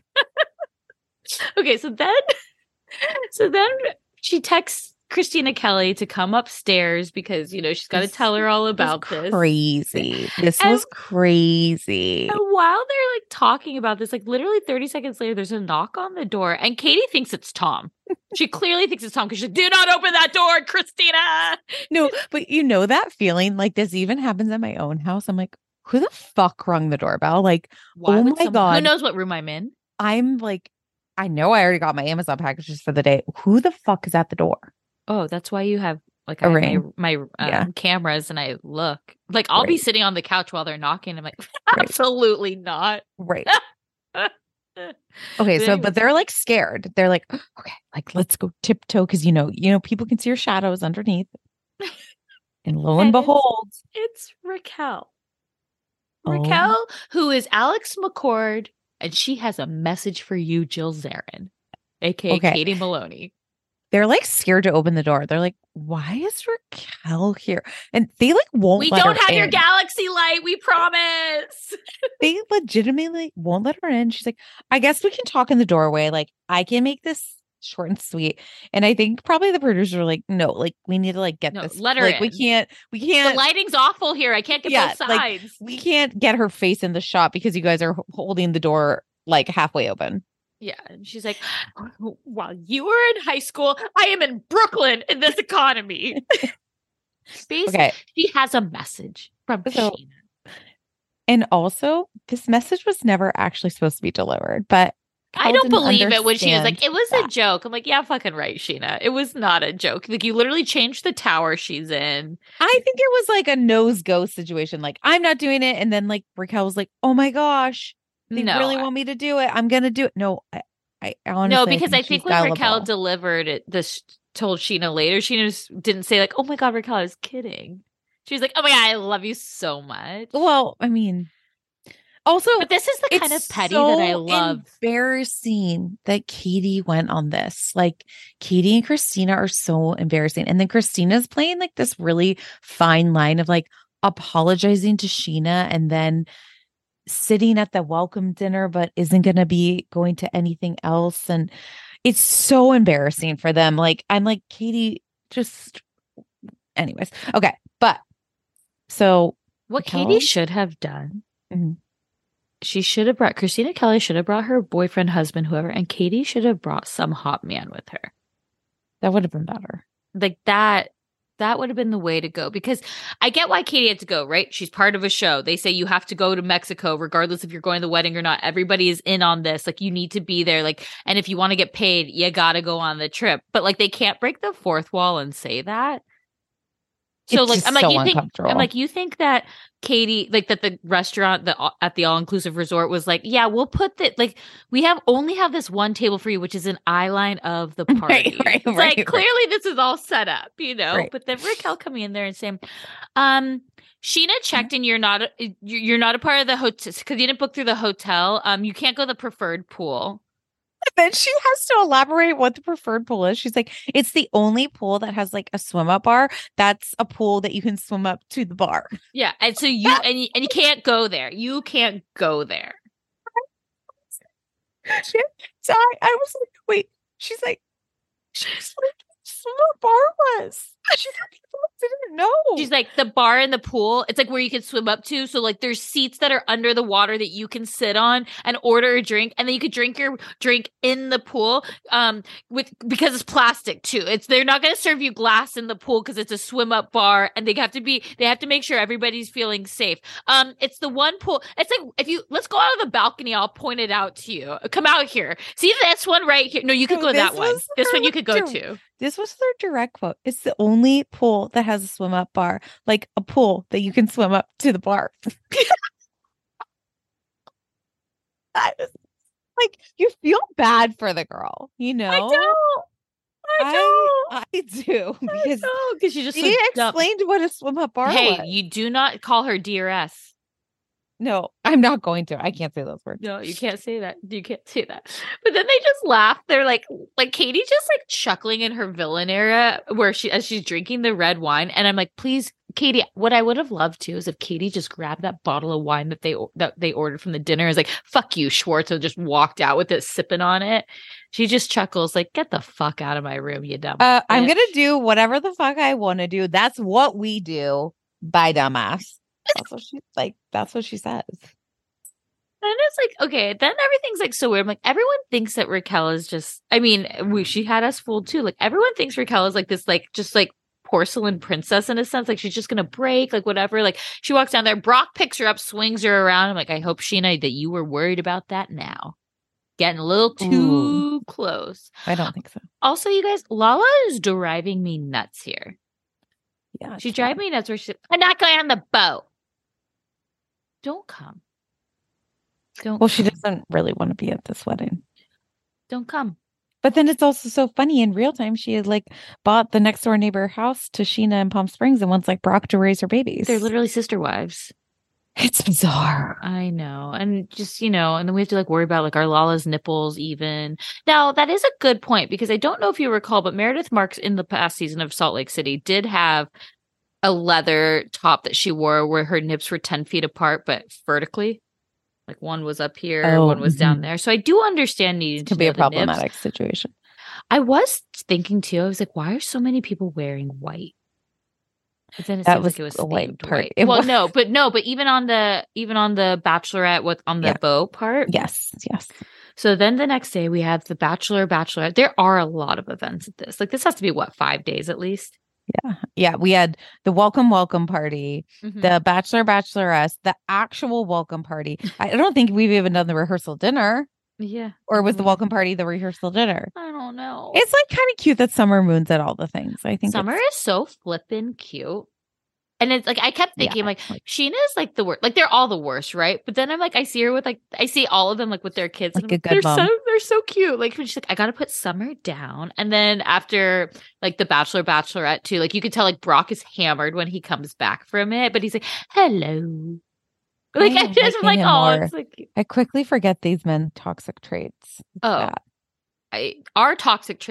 Okay, so then, so then she texts Christina Kelly to come upstairs because, you know, she's got to tell her all about this. this. Crazy. This and, was crazy. And while they're like talking about this, like literally thirty seconds later, there's a knock on the door and Katie thinks it's Tom. She clearly thinks it's Tom because she's like, do not open that door, Christina. No, but you know that feeling, like this even happens at my own house. I'm like, who the fuck rung the doorbell? Like, Why oh my someone, God. Who knows what room I'm in? I'm like, I know I already got my Amazon packages for the day. Who the fuck is at the door? Oh, that's why you have like I have my, my um, yeah. cameras and I look. Like I'll right. be sitting on the couch while they're knocking. I'm like, absolutely right. not. Right. Okay, so but they're like scared. They're like, okay, like let's go tiptoe because you know, you know, people can see your shadows underneath. And lo and, and behold, it's, it's Raquel. Oh. Raquel, who is Alex McCord, and she has a message for you, Jill Zarin, aka okay. Katie Maloney. They're like scared to open the door. They're like, why is Raquel here? And they like won't We let don't her have in. your galaxy light, we promise. They legitimately won't let her in. She's like, I guess we can talk in the doorway. Like, I can make this short and sweet. And I think probably the producers are like, no, like we need to like get no, this. Let her like in. we can't, we can't. The lighting's awful here. I can't get yeah, both sides. Like, we can't get her face in the shot because you guys are holding the door like halfway open. Yeah. And she's like, while you were in high school, I am in Brooklyn in this economy. Basically, okay. She has a message from so, Sheena. And also, this message was never actually supposed to be delivered, but I don't believe it when she was like, it was that. a joke. I'm like, yeah, fucking right, Sheena. It was not a joke. Like, you literally changed the tower she's in. I think it was like a nose go situation. Like, I'm not doing it. And then like Raquel was like, oh my gosh. They no, really want me to do it. I'm gonna do it. No, I, I honestly no, because think I think when gullible. Raquel delivered it, this told Sheena later. Sheena just didn't say like, "Oh my God, Raquel, I was kidding." She was like, "Oh my God, I love you so much." Well, I mean, also, but this is the kind of petty so that I love. Embarrassing that Katie went on this. Like Katie and Christina are so embarrassing, and then Christina's playing like this really fine line of like apologizing to Sheena and then sitting at the welcome dinner, but isn't going to be going to anything else. And it's so embarrassing for them. Like, I'm like, Katie, just, anyways. Okay. But so what Raquel? Katie should have done, mm-hmm. she should have brought, Christina Kelly should have brought her boyfriend, husband, whoever, and Katie should have brought some hot man with her. That would have been better. Like that, that would have been the way to go, because I get why Katie had to go, right? She's part of a show. They say you have to go to Mexico, regardless if you're going to the wedding or not. Everybody is in on this. Like, you need to be there. Like, and if you want to get paid, you got to go on the trip. But like, they can't break the fourth wall and say that. So it's like, just I'm like, so you think, uncomfortable. I'm like, you think that Katie, like that the restaurant the, at the all-inclusive resort was like, yeah, we'll put that, like, we have only have this one table for you, which is an eye line of the party. Right, right, it's right, like, clearly right. this is all set up, you know? Right. But then Raquel coming in there and saying, um, Sheena checked in, you're not, a, you're not a part of the hotel, because you didn't book through the hotel. Um, you can't go to the preferred pool. Then she has to elaborate what the preferred pool is. She's like, it's the only pool that has like a swim up bar. That's a pool that you can swim up to the bar. Yeah. And so you, and you, and you can't go there. You can't go there. So I, I was like, wait, she's like, she's like, swim up bar was. She's like, I didn't know. She's like, the bar in the pool, it's like where you can swim up to. So like there's seats that are under the water that you can sit on and order a drink, and then you could drink your drink in the pool. Um, with because it's plastic too. It's they're not gonna serve you glass in the pool because it's a swim up bar, and they have to be they have to make sure everybody's feeling safe. Um, it's the one pool. It's like, if you let's go out of the balcony, I'll point it out to you. Come out here. See this one right here. No, you could No, go this that one. was This her one you could go dir- to. This was their direct quote. It's the only pool that has a swim up bar, like a pool that you can swim up to the bar. I was like, you feel bad for the girl, you know? I don't. I don't. I, I do because because she just she so dumb. explained what a swim up bar Hey, was. you do not call her dear S. No, I'm not going to. I can't say those words. No, you can't say that. You can't say that. But then they just laugh. They're like, like Katie just like chuckling in her villain era where she, as she's drinking the red wine. And I'm like, please, Katie, what I would have loved to is if Katie just grabbed that bottle of wine that they, that they ordered from the dinner. Is like, fuck you, Schwartz, and just walked out with it, sipping on it. She just chuckles like, get the fuck out of my room, you dumb. Uh, I'm bitch." going to do whatever the fuck I want to do. That's what we do. Bye, dumbass. That's what she like. That's what she says. And it's like, okay, then everything's like so weird. I'm like, everyone thinks that Raquel is just, I mean, we, she had us fooled too. Like, everyone thinks Raquel is like this, like, just like porcelain princess in a sense. Like, she's just going to break, like, whatever. Like, she walks down there, Brock picks her up, swings her around. I'm like, I hope, Sheena, that you were worried about that now. Getting a little too Ooh. close. I don't think so. Also, you guys, Lala is driving me nuts here. Yeah. She's driving me nuts where she's, I'm not going on the boat. Don't come. Don't Well, she come. doesn't really want to be at this wedding. Don't come. But then it's also so funny in real time. She had like bought the next door neighbor house to Sheena in Palm Springs and wants like Brock to raise her babies. They're literally sister wives. It's bizarre. I know. And just, you know, and then we have to like worry about like our Lala's nipples even. Now, that is a good point because I don't know if you recall, but Meredith Marks in the past season of Salt Lake City did have a leather top that she wore where her nips were ten feet apart, but vertically. Like one was up here, Oh, one was down mhm. there. So I do understand needing It to could be know a the nibs. problematic situation. I was thinking too, I was like, why are so many people wearing white? But then it That seems was like it was the white themed part. white. It Well, was- no, but no, but even on the even on the Bachelorette with on the Yeah. boat part. Yes, yes. So then the next day we have the Bachelor, Bachelorette. There are a lot of events at this. Like this has to be what, five days at least? Yeah. Yeah. We had the welcome, welcome party, Mhm. the Bachelor, Bachelorette, the actual welcome party. I I don't think we've even done the rehearsal dinner, Yeah. or was the Mhm. welcome party the rehearsal dinner? I don't know. It's like kind of cute that Summer Moon's at all the things. I think Summer it's- is so flippin' cute. And it's like I kept thinking, Yeah, like, like- Sheena's like the worst. Like they're all the worst, right? But then I'm like, I see her with like I see all of them like with their kids. Like and a I'm good they're mom. so they're so cute. Like when she's like, I gotta put Summer down. And then after like the Bachelor, Bachelorette too, like you could tell like Brock is hammered when he comes back from it, but he's like, hello. Like I am just liking am like, him oh, more. it's like I quickly forget these men toxic traits. It's Oh. bad. I, our toxic trait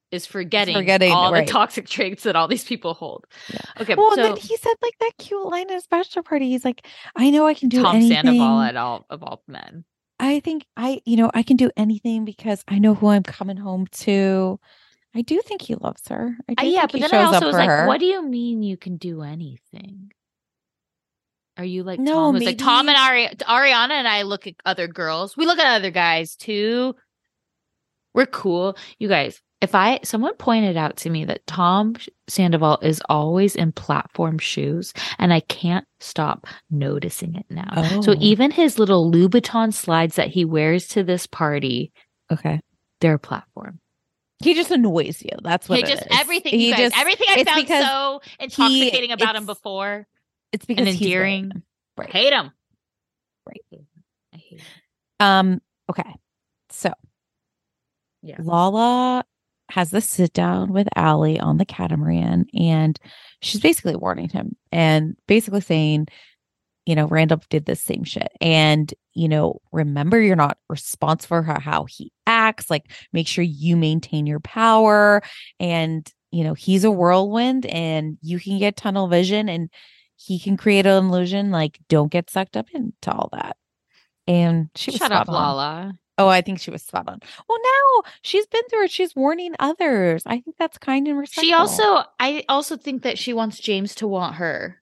is forgetting, forgetting all right. the toxic traits that all these people hold. Yeah. Okay. Well, so then he said like that cute line at his bachelor party. He's like, I know I can do Tom anything. Sandoval at all of all men. I think I, you know, I can do anything because I know who I'm coming home to. I do think he loves her. I do Uh, yeah, think but he then shows I also up was for like, her. what do you mean you can do anything? Are you like No, Tom? It's like maybe- Tom and Ari- Ariana and I look at other girls. We look at other guys too. We're cool. You guys, if I, someone pointed out to me that Tom Sandoval is always in platform shoes and I can't stop noticing it now. Oh. So even his little Louboutin slides that he wears to this party, Okay. they're platform. He just annoys you. That's what He it just, is. everything, He you guys, just- everything I it's found because so intoxicating about him it's- before It's because and he's endearing. right. Right. Hate him. Right. I hate him. Um, okay. So Yeah. Lala has the sit down with Allie on the catamaran, and she's basically warning him and basically saying, you know, Randall did the same shit. And, you know, remember, you're not responsible for how he acts. Like, make sure you maintain your power. And, you know, he's a whirlwind and you can get tunnel vision and he can create an illusion. Like, don't get sucked up into all that. And she was Shut spot up, on. Lala. Oh, I think she was spot on. Well, now she's been through it. She's warning others. I think that's kind and respectful. She also, I also think that she wants James to want her.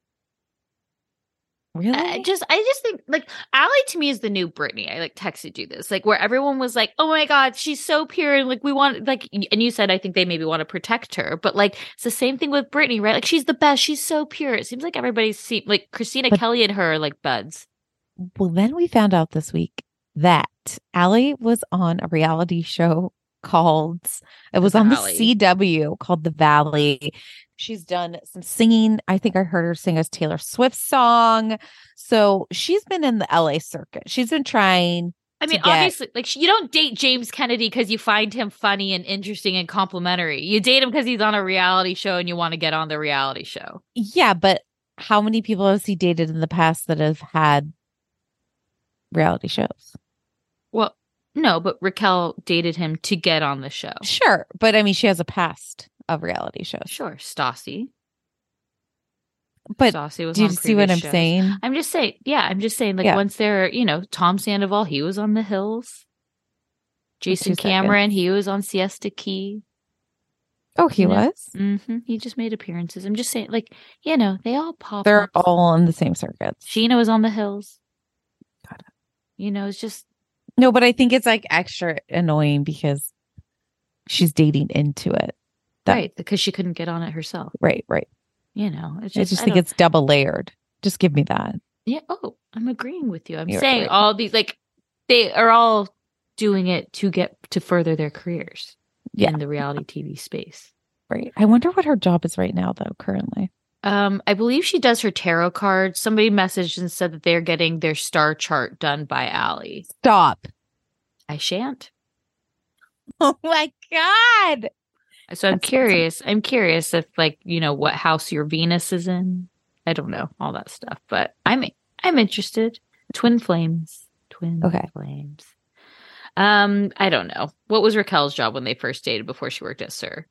really I just, I just think like Allie to me is the new Brittany. I like texted you this, like where everyone was like, "Oh my god, she's so pure," and like we want, like, and you said I think they maybe want to protect her, but like it's the same thing with Brittany, right? Like she's the best. She's so pure. It seems like everybody's see, like Christina But- Kelly and her are like buds. Well, then we found out this week that Allie was on a reality show called, it was on the Valley. C W called The Valley. She's done some singing. I think I heard her sing a Taylor Swift song. So she's been in the L A circuit. She's been trying. I mean, to get- obviously, like you don't date James Kennedy because you find him funny and interesting and complimentary. You date him because he's on a reality show and you want to get on the reality show. Yeah, but how many people has he dated in the past that have had reality shows? Well, no, but Raquel dated him to get on the show. Sure, but I mean, she has a past of reality shows. Sure, Stassi. But Stassi was do you on see what previous I'm shows. saying? I'm just saying, yeah, I'm just saying, like, Yeah. once they're, you know, Tom Sandoval, he was on The Hills. Jason two Cameron, seconds. he was on Siesta Key. Oh, he You know? was? hmm He just made appearances. I'm just saying, like, you know, they all pop They're up. all in the same circuits. Sheena was on The Hills. Got it. You know, it's just, No, but I think it's like extra annoying because she's dating into it. That- right, because she couldn't get on it herself. Right, right. You know, it's I just, just I think don't- it's double layered. Just give me that. Yeah. Oh, I'm agreeing with you. I'm You're saying right. all these, like, they are all doing it to get to further their careers Yeah. in the reality T V space. Right. I wonder what her job is right now, though, currently. Um, I believe she does her tarot cards. Somebody messaged and said that they're getting their star chart done by Allie. Stop. I shan't. Oh my God. So I'm That's curious. I'm curious if, like, you know, what house your Venus is in. I don't know all that stuff, but I'm I'm interested. Twin flames. Twin Okay. flames. Um, I don't know. What was Raquel's job when they first dated before she worked at Sir?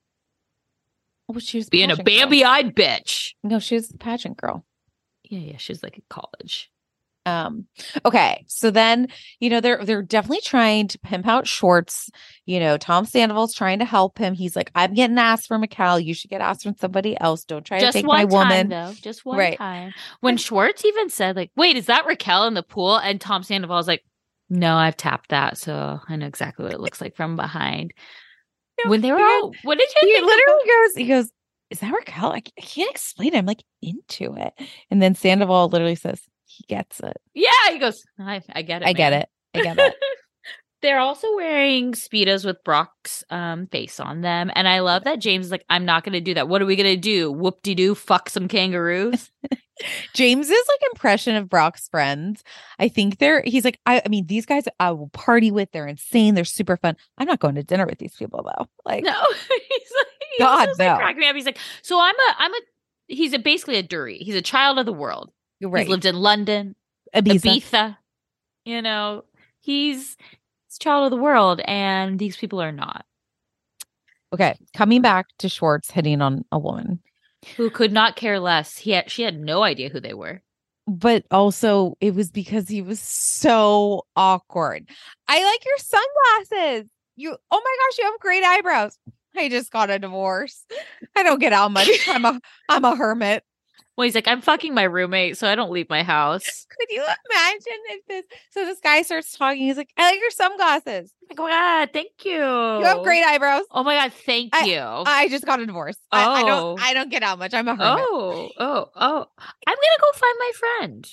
Oh, she was Being a pageant girl. Bambi-eyed bitch. No, she was the pageant girl. Yeah, yeah. She's like at college. Um, okay. So then, you know, they're they're definitely trying to pimp out Schwartz. You know, Tom Sandoval's trying to help him. He's like, I'm getting asked from Mikal. You should get asked from somebody else. Don't try Just to take one my woman. time, though. Just one Right. time. When Schwartz even said, like, wait, is that Raquel in the pool? And Tom Sandoval was like, no, I've tapped that, so I know exactly what it looks like from behind. When they were all, what did you He think? literally goes, he goes, is that Raquel? I, I can't explain it. I'm like into it. And then Sandoval literally says, he gets it. Yeah, he goes, I, I get it. I get man." it. I get it. They're also wearing Speedos with Brock's um, face on them. And I love that James is like, I'm not going to do that. What are we going to do? Whoop-de-doo, fuck some kangaroos? James's like impression of Brock's friends. I think they're, he's like, I, I mean, these guys I will party with. They're insane. They're super fun. I'm not going to dinner with these people though. Like, No. He's like, he God, was, like, no. cracking me up. He's like, so I'm a, I'm a, he's a, basically a Dury. He's a child of the world. you're right. He's lived in London, Ibiza. Ibiza. You know, he's, he's a child of the world, and these people are not. Okay, coming back to Schwartz hitting on a woman who could not care less. He had, she had no idea who they were. But also it was because he was so awkward. I like your sunglasses. You, oh my gosh, you have great eyebrows. I just got a divorce. I don't get out much. I'm a I'm a hermit. Well, he's like, I'm fucking my roommate, so I don't leave my house. Could you imagine if this? So this guy starts talking. He's like, I like your sunglasses. I'm like, oh my God, thank you. You have great eyebrows. Oh my God, thank I, you. I just got a divorce. Oh. I, I don't I don't get out much. I'm a hermit. Oh, oh, oh. I'm gonna go find my friend.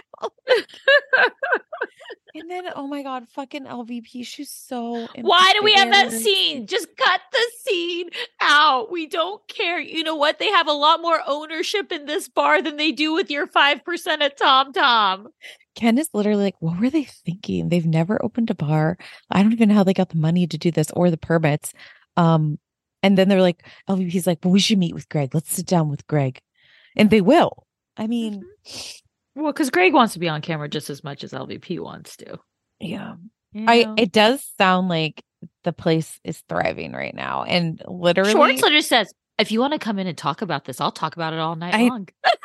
And then, oh my God, fucking L V P. She's so Why do we have that scene? Just cut the scene out. We don't care. You know what? They have a lot more ownership in this bar than they do with your five percent at Tom Tom. Ken is literally like, what were they thinking? They've never opened a bar. I don't even know how they got the money to do this or the permits. Um, and then they're like, L V P's like, well, we should meet with Greg. Let's sit down with Greg. And they will. I mean... Mm-hmm. Well, because Greg wants to be on camera just as much as L V P wants to. Yeah. You know? I. It does sound like the place is thriving right now. And literally... Schwartzler just says, if you want to come in and talk about this, I'll talk about it all night I, long.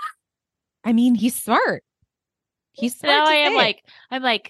I mean, he's smart. He's smart. Now I am say. like, I'm like...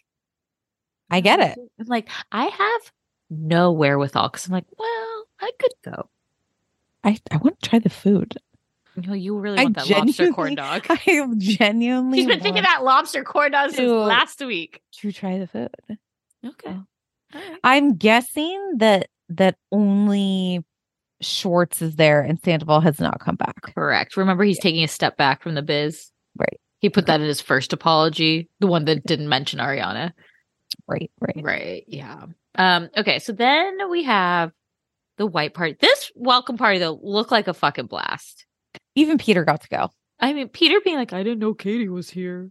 I get it. I'm like, I have no wherewithal. Because I'm like, well, I could go. I, I want to try the food. You know, you really want I that lobster corn dog. I genuinely She's been thinking that lobster corn dog since last week. To try the food. Okay. Oh. Right. I'm guessing that that only Schwartz is there and Sandoval has not come back. Correct. Remember, he's yeah. taking a step back from the biz. Right. He put that in his first apology, the one that didn't mention Ariana. Right, right. Right. Yeah. Um. Okay. So then we have the white party. This welcome party, though, looked like a fucking blast. Even Peter got to go. I mean, Peter being like, I didn't know Katie was here.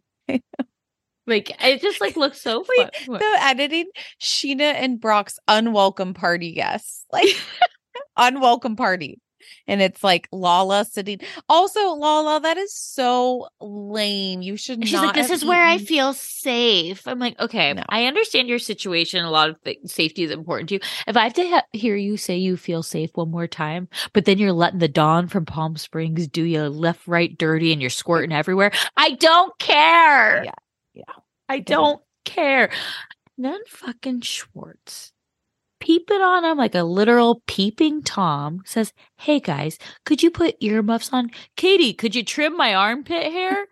Like, it just like looks so fun. Wait, the editing, Sheena and Brock's unwelcome party guests. Like, unwelcome party. And it's like Lala sitting. Also, Lala, that is so lame. You should She's not. like, this is eaten. where I feel safe. I'm like, okay, No. I understand your situation. A lot of th- safety is important to you. If I have to ha- hear you say you feel safe one more time, but then you're letting the Dawn from Palm Springs do you left, right, dirty, and you're squirting everywhere, I don't care. Yeah, yeah. I don't care. And then fucking Schwartz, peeping on him like a literal peeping Tom, says, hey guys, could you put earmuffs on? Katie, could you trim my armpit hair?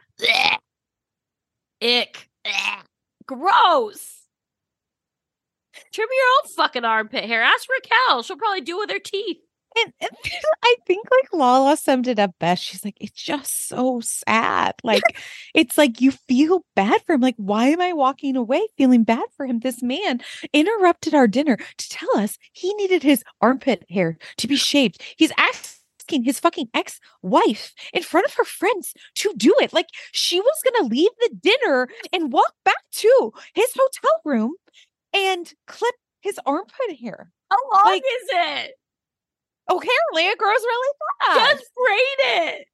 Ick. Gross. Trim your own fucking armpit hair. Ask Raquel. She'll probably do it with her teeth. And, and I think like Lala summed it up best. She's like, it's just so sad. Like, it's like you feel bad for him. Like, why am I walking away feeling bad for him? This man interrupted our dinner to tell us he needed his armpit hair to be shaved. He's asking his fucking ex-wife in front of her friends to do it. Like, she was going to leave the dinner and walk back to his hotel room and clip his armpit hair. How long like, is it? Oh, apparently it grows really fast. Just braid it.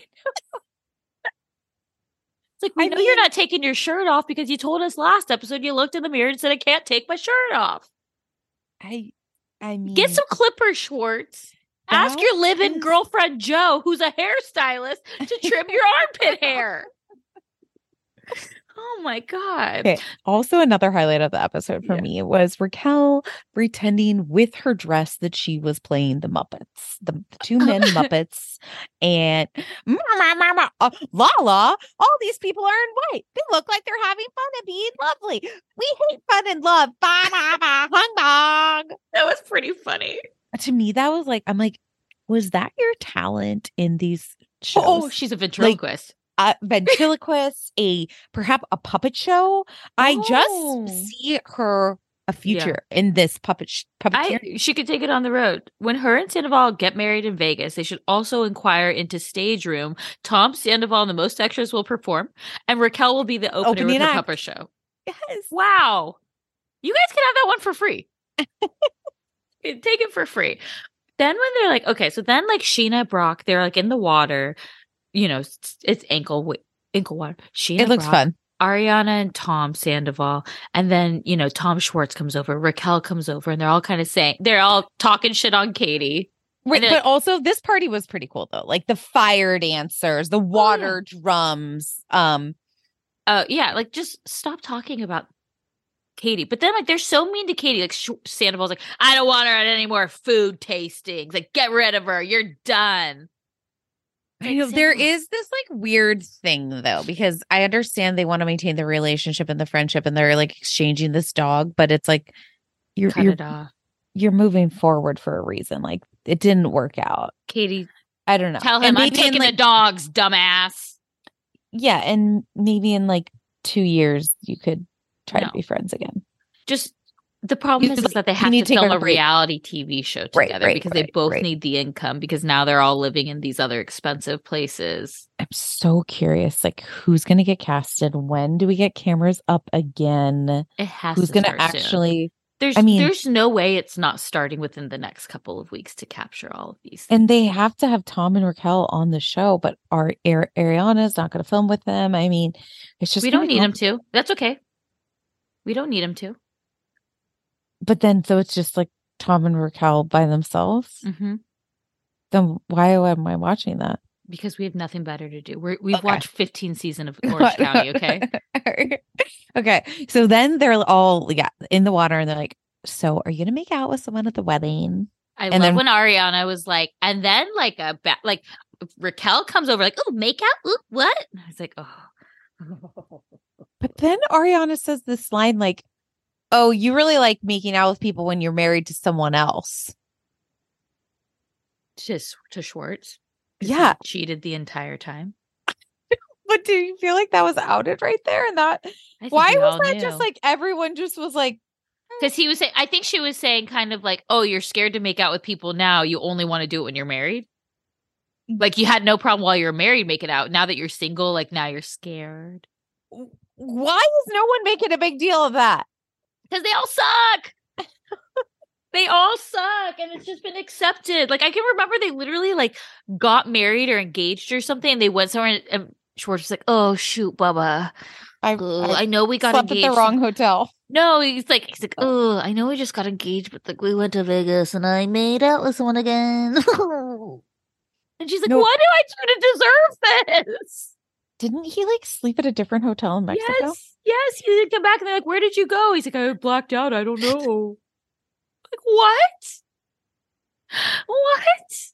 It's like, we I know mean, you're not taking your shirt off because you told us last episode you looked in the mirror and said, I can't take my shirt off. I, I mean, get some clippers, Schwartz. Ask your live-in is... girlfriend, Joe, who's a hairstylist, to trim your armpit hair. Oh my God. Okay. Also, another highlight of the episode for yeah. me was Raquel pretending with her dress that she was playing the Muppets, the, the two men Muppets, and uh, Lala, all these people are in white. They look like they're having fun and being lovely. We hate fun and love. Ba, ba, ba, hung dog. That was pretty funny. To me, that was like, I'm like, was that your talent in these shows? Oh, she's a ventriloquist. Like, a ventriloquist, a perhaps a puppet show. Oh. I just see her a future yeah. in this puppet sh- puppet. She could take it on the road. When her and Sandoval get married in Vegas, they should also inquire into stage room. Tom Sandoval and the most extras will perform, and Raquel will be the opener Opening with her act. puppet show. Yes! Wow, you guys can have that one for free. Take it for free. Then when they're like, okay, so then like Sheena, Brock, they're like in the water. You know, it's, it's ankle ankle water. Sheena, it looks Brock, fun. Ariana and Tom Sandoval, and then you know Tom Schwartz comes over. Raquel comes over, and they're all kind of saying they're all talking shit on Katie. Right, but like, also this party was pretty cool though. Like the fire dancers, the water oh, yeah. drums. Um, uh, yeah, like just stop talking about Katie. But then like they're so mean to Katie. Like sh- Sandoval's like, I don't want her at any more food tastings. Like, get rid of her. You're done. I know there is this like weird thing though, because I understand they want to maintain the relationship and the friendship, and they're like exchanging this dog, but it's like you're Cut you're, it off. You're moving forward for a reason. Like it didn't work out. Katie, I don't know. Tell him I'm taking in, like, the dogs, dumbass. Yeah, and maybe in like two years you could try no. to be friends again. Just the problem is, is that they have to film a reality T V show together right, right, because right, they both right. need the income because now they're all living in these other expensive places. I'm so curious, like who's going to get casted? When do we get cameras up again? It has who's to going to start actually? Soon. There's, I mean, there's no way it's not starting within the next couple of weeks to capture all of these things. And they have to have Tom and Raquel on the show, but our Ari- Ariana's not going to film with them. I mean, it's just we don't need them to. That's okay. We don't need them to. But then, so it's just like Tom and Raquel by themselves. Mm-hmm. Then why am I watching that? Because we have nothing better to do. We're, we've okay. watched fifteen seasons of Orange County, okay? Okay. So then they're all, yeah, in the water and they're like, so are you going to make out with someone at the wedding? I and love then, when Ariana was like, and then like a, ba- like Raquel comes over like, oh, make out? Ooh, what? And I was like, oh. But then Ariana says this line like, oh, you really like making out with people when you're married to someone else. Just to Schwartz? Yeah. Cheated the entire time. But do you feel like that was outed right there? And that why was that knew. Just like everyone just was like, because he was saying, I think she was saying kind of like, oh, you're scared to make out with people now. You only want to do it when you're married. Like you had no problem while you were married making out. Now that you're single, like now you're scared. Why is no one making a big deal of that? Because they all suck. They all suck, and it's just been accepted. Like I can remember they literally like got married or engaged or something, and they went somewhere, and, and Schwartz was like, "Oh shoot, Bubba, I, I, I know we got slept engaged at the wrong hotel." No, he's like, he's like, "Oh, I know we just got engaged, but like we went to Vegas, and I made out with someone again." And she's like, no. "What do I do to deserve this?" Didn't he like sleep at a different hotel in Mexico? Yes, yes. He did come back, and they're like, "Where did you go?" He's like, "I blacked out. I don't know." Like, what? What?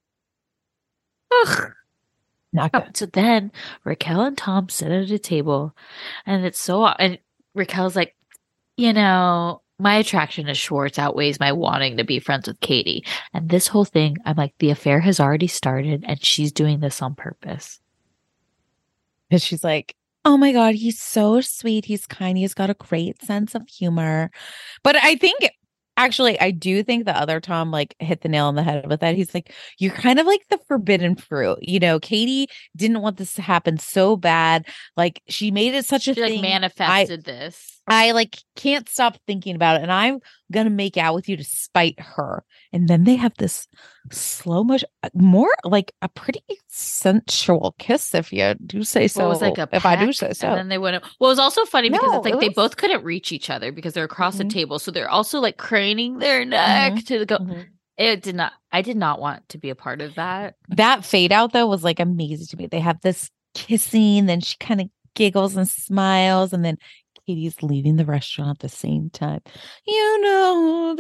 Ugh. Not good. So then Raquel and Tom sit at a table, and it's so, and Raquel's like, you know, my attraction to Schwartz outweighs my wanting to be friends with Katie. And this whole thing, I'm like, the affair has already started, and she's doing this on purpose. Because she's like, oh my God, he's so sweet. He's kind. He's got a great sense of humor. But I think, actually, I do think the other Tom like hit the nail on the head with that. He's like, you're kind of like the forbidden fruit. You know, Katie didn't want this to happen so bad. Like she made it such a she, thing. Like manifested I, this. I like can't stop thinking about it. And I'm going to make out with you to spite her. And then they have this slow motion, more like a pretty sensual kiss, if you do say so. Well, it was like a if I do say so. And then they went. Well, it was also funny because no, it's like it they was... both couldn't reach each other because they're across mm-hmm. the table. So they're also like craning their neck mm-hmm. to go. Mm-hmm. It did not. I did not want to be a part of that. That fade out though was like amazing to me. They have this kissing, then she kind of giggles and smiles, and then Katie's leaving the restaurant at the same time. You know,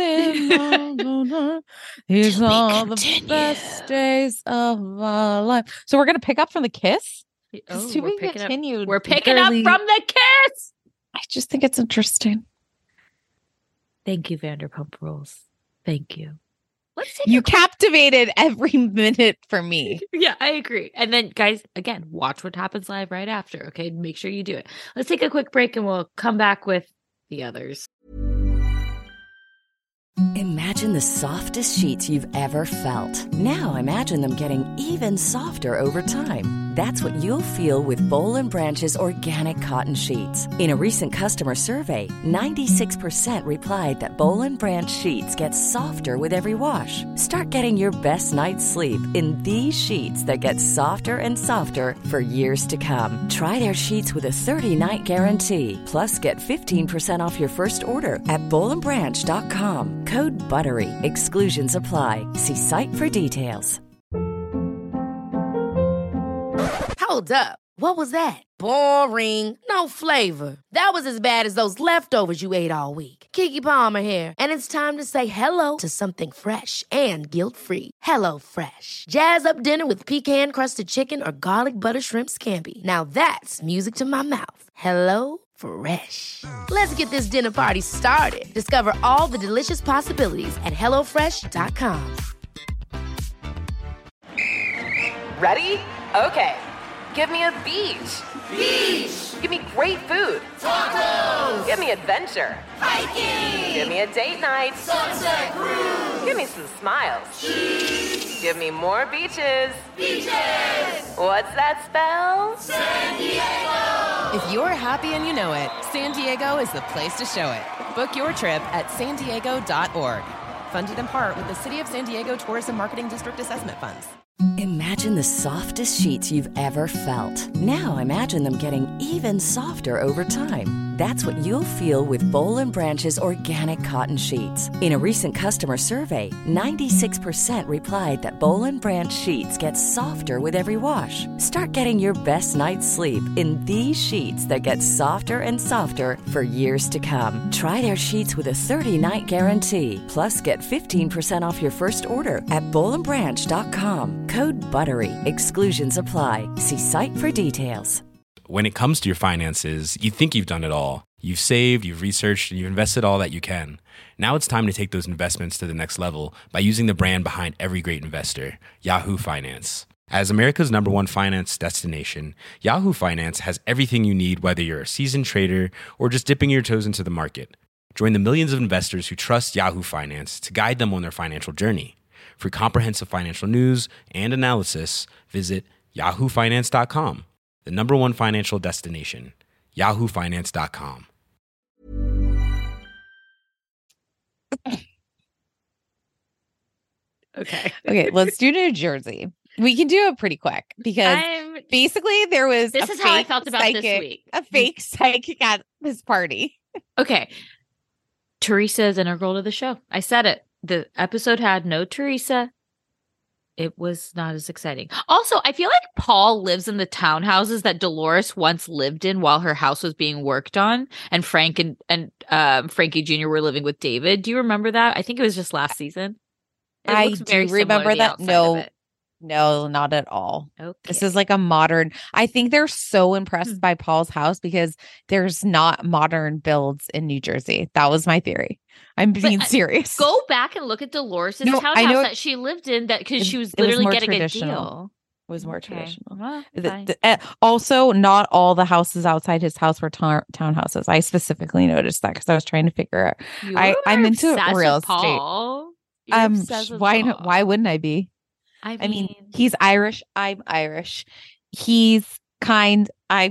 these are the best days of our life. So we're gonna pick up from the kiss. Oh, to we're be picking continued. Up, we're picking barely... up from the kiss. I just think it's interesting. Thank you, Vanderpump Rules. Thank you. Let's take you a- captivated every minute for me. Yeah, I agree. And then, guys, again, watch what happens live right after. Okay, make sure you do it. Let's take a quick break, and we'll come back with the others. Imagine the softest sheets you've ever felt. Now imagine them getting even softer over time. That's what you'll feel with Bowl and Branch's organic cotton sheets. In a recent customer survey, ninety-six percent replied that Bowl and Branch sheets get softer with every wash. Start getting your best night's sleep in these sheets that get softer and softer for years to come. Try their sheets with a thirty-night guarantee. Plus, get fifteen percent off your first order at bowl and branch dot com. Code BUTTERY. Exclusions apply. See site for details. Hold up. What was that? Boring. No flavor. That was as bad as those leftovers you ate all week. Keke Palmer here, and it's time to say hello to something fresh and guilt-free. Hello Fresh. Jazz up dinner with pecan-crusted chicken or garlic butter shrimp scampi. Now that's music to my mouth. Hello Fresh. Let's get this dinner party started. Discover all the delicious possibilities at hello fresh dot com. Ready? Okay. Give me a beach. Beach. Give me great food. Tacos. Give me adventure. Hiking. Give me a date night. Sunset cruise. Give me some smiles. Cheese. Give me more beaches. Beaches. What's that spell? San Diego. If you're happy and you know it, San Diego is the place to show it. Book your trip at san diego dot org. Funded in part with the City of San Diego Tourism Marketing District Assessment Funds. Imagine the softest sheets you've ever felt. Now imagine them getting even softer over time. That's what you'll feel with Bowl and Branch's organic cotton sheets. In a recent customer survey, ninety-six percent replied that Bowl and Branch sheets get softer with every wash. Start getting your best night's sleep in these sheets that get softer and softer for years to come. Try their sheets with a thirty-night guarantee. Plus, get fifteen percent off your first order at bowl and branch dot com. Code BUTTERY. Exclusions apply. See site for details. When it comes to your finances, you think you've done it all. You've saved, you've researched, and you've invested all that you can. Now it's time to take those investments to the next level by using the brand behind every great investor, Yahoo Finance. As America's number one finance destination, Yahoo Finance has everything you need, whether you're a seasoned trader or just dipping your toes into the market. Join the millions of investors who trust Yahoo Finance to guide them on their financial journey. For comprehensive financial news and analysis, visit yahoo finance dot com, the number one financial destination, yahoo finance dot com. Okay. Okay, let's do New Jersey. We can do it pretty quick because I'm, basically there was This is how I felt about psychic, this week. A fake psychic at this party. Okay. Teresa is integral to the show. I said it. The episode had no Teresa. It was not as exciting. Also, I feel like Paul lives in the townhouses that Dolores once lived in while her house was being worked on, and Frank and and um, Frankie Junior were living with David. Do you remember that? I think it was just last season. It I do remember that. No, no, not at all. Okay. This is like a modern. I think they're so impressed Hmm. by Paul's house because there's not modern builds in New Jersey. That was my theory. I'm being But, uh, serious. Go back and look at Dolores' No, I townhouse know it- that she lived in that because It- she was it was literally more getting traditional. a deal. It was more Okay. traditional. Well, The- fine. the- uh, also, not all the houses outside his house were ta- townhouses. I specifically noticed that because I was trying to figure out. You I, are I'm into obsessed real with estate. Paul. You're Um, obsessed with why? Paul. not- Why wouldn't I be? I mean, I mean, he's Irish. I'm Irish. He's kind. I'm.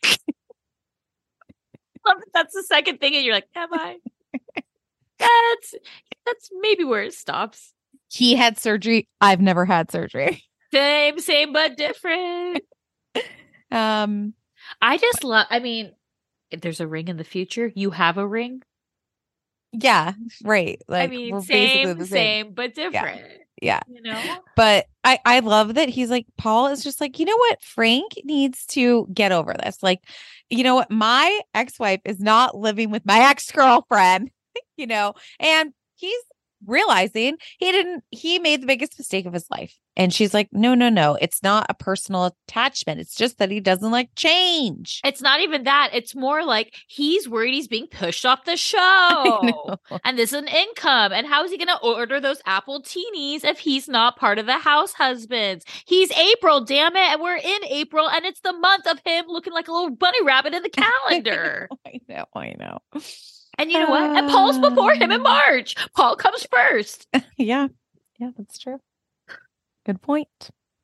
that's the second thing, and you're like, am I? that's that's maybe where it stops. He had surgery. I've never had surgery. Same, same, but different. Um, I just love. I mean, if there's a ring in the future, you have a ring. yeah, right. Like I mean, we're basically same, the same. same, but different. Yeah. You know. But I, I love that he's like, Paul is just like, you know what? Frank needs to get over this. Like, you know what? My ex-wife is not living with my ex-girlfriend, you know, and he's realizing he didn't, he made the biggest mistake of his life. And she's like, no, no, no. It's not a personal attachment. It's just that he doesn't like change. It's not even that. It's more like he's worried he's being pushed off the I show. know. And this is an income. And how is he going to order those Apple teenies if he's not part of the house husbands? He's April, damn it. And we're in April and it's the month of him looking like a little bunny rabbit in the calendar. I know, I know. And you know what? And Paul's before him in March. Paul comes first. Yeah. Yeah, that's true. Good point.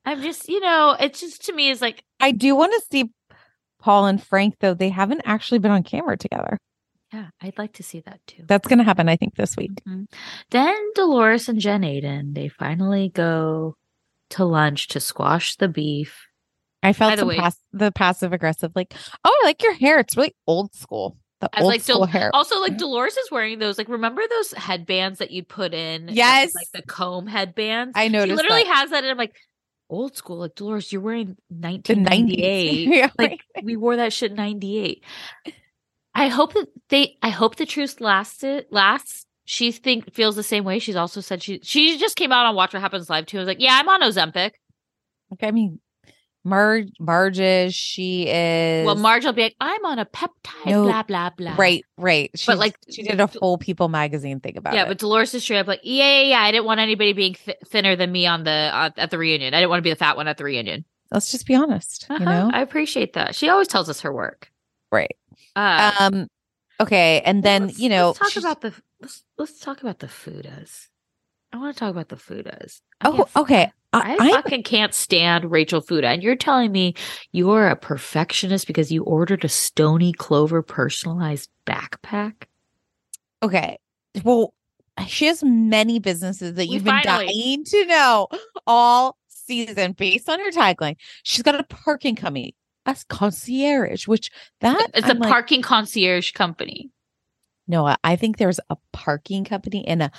I'm just, you know, it's just to me is like I do want to see Paul and Frank, though. They haven't actually been on camera together. Yeah, I'd like to see that too. That's going to happen, I think, this week. Mm-hmm. Then Dolores and Jen Aiden, they finally go to lunch to squash the beef. I felt the some way- pass- the passive aggressive, like, oh, I like your hair. It's really old school. The I old like school Del- hair. Also, like Dolores is wearing those. Like, remember those headbands that you'd put in? Yes, like the comb headbands. I noticed. She literally that. has that, and I'm like, old school. Like Dolores, you're wearing nineteen ninety-eight. Yeah, like we wore that shit in ninety-eight. I hope that they. I hope the truth lasted. Lasts. She think feels the same way. She's also said she. She just came out on Watch What Happens Live too. I was like, yeah, I'm on Ozempic. Okay, I mean. Marge, Marge is, she is. Well, Marge will be like, I'm on a peptide, No, blah, blah, blah. Right, right. She's, but like, she did a full People magazine thing about yeah, it. Yeah, but Dolores is straight up like, yeah, yeah, yeah. I didn't want anybody being th- thinner than me on the uh, at the reunion. I didn't want to be the fat one at the reunion. Let's just be honest, Uh-huh. you know? I appreciate that. She always tells us her work. Right. Uh, um. Okay, and then, let's, you know. let's talk she's- about the let's let's talk about the Fudas. I want to talk about the Fudas. Oh, can't- okay. I, I- fucking can't stand Rachel Fuda. And you're telling me you're a perfectionist because you ordered a Stony Clover personalized backpack? Okay. Well, she has many businesses that We you've been finally- dying to know all season based on her tagline. She's got a parking company, a concierge, which that It's I'm a like, parking concierge company. No, I- I think there's a parking company and a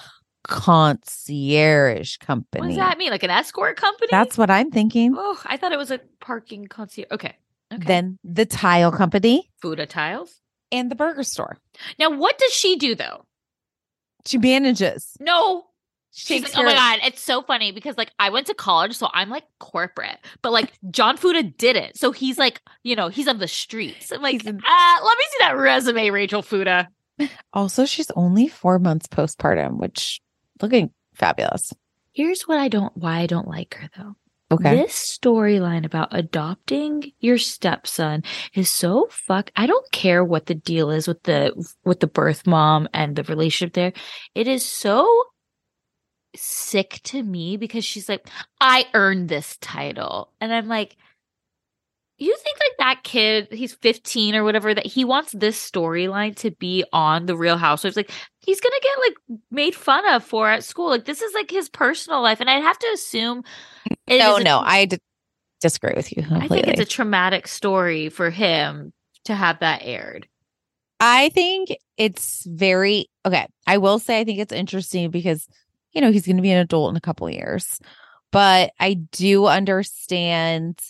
concierge company. What does that mean? Like an escort company? That's what I'm thinking. Oh, I thought it was a parking concierge. Okay. Okay. Then the tile company Fuda Tiles. and the burger store. Now, what does she do though? She manages. No. She She's takes like, oh my care of- God, it's so funny because like I went to college, so I'm like corporate, but like John Fuda didn't. So he's like, you know, he's on the streets. I'm like, in- ah, let me see that resume, Rachel Fuda. Also, she's only four months postpartum, which looking fabulous. Here's what I don't, why I don't like her though. Okay. This storyline about adopting your stepson is so fuck. I don't care what the deal is with the with the birth mom and the relationship there. It is so sick to me because she's like, I earned this title. And I'm like, you think like that kid, he's fifteen or whatever, that he wants this storyline to be on the Real Housewives? Like, he's gonna get like made fun of for at school. Like, this is like his personal life, and I'd have to assume. it no, is a- no, I d- disagree with you completely. I think it's a traumatic story for him to have that aired. I think it's very okay. I will say I think it's interesting because you know he's going to be an adult in a couple of years, but I do understand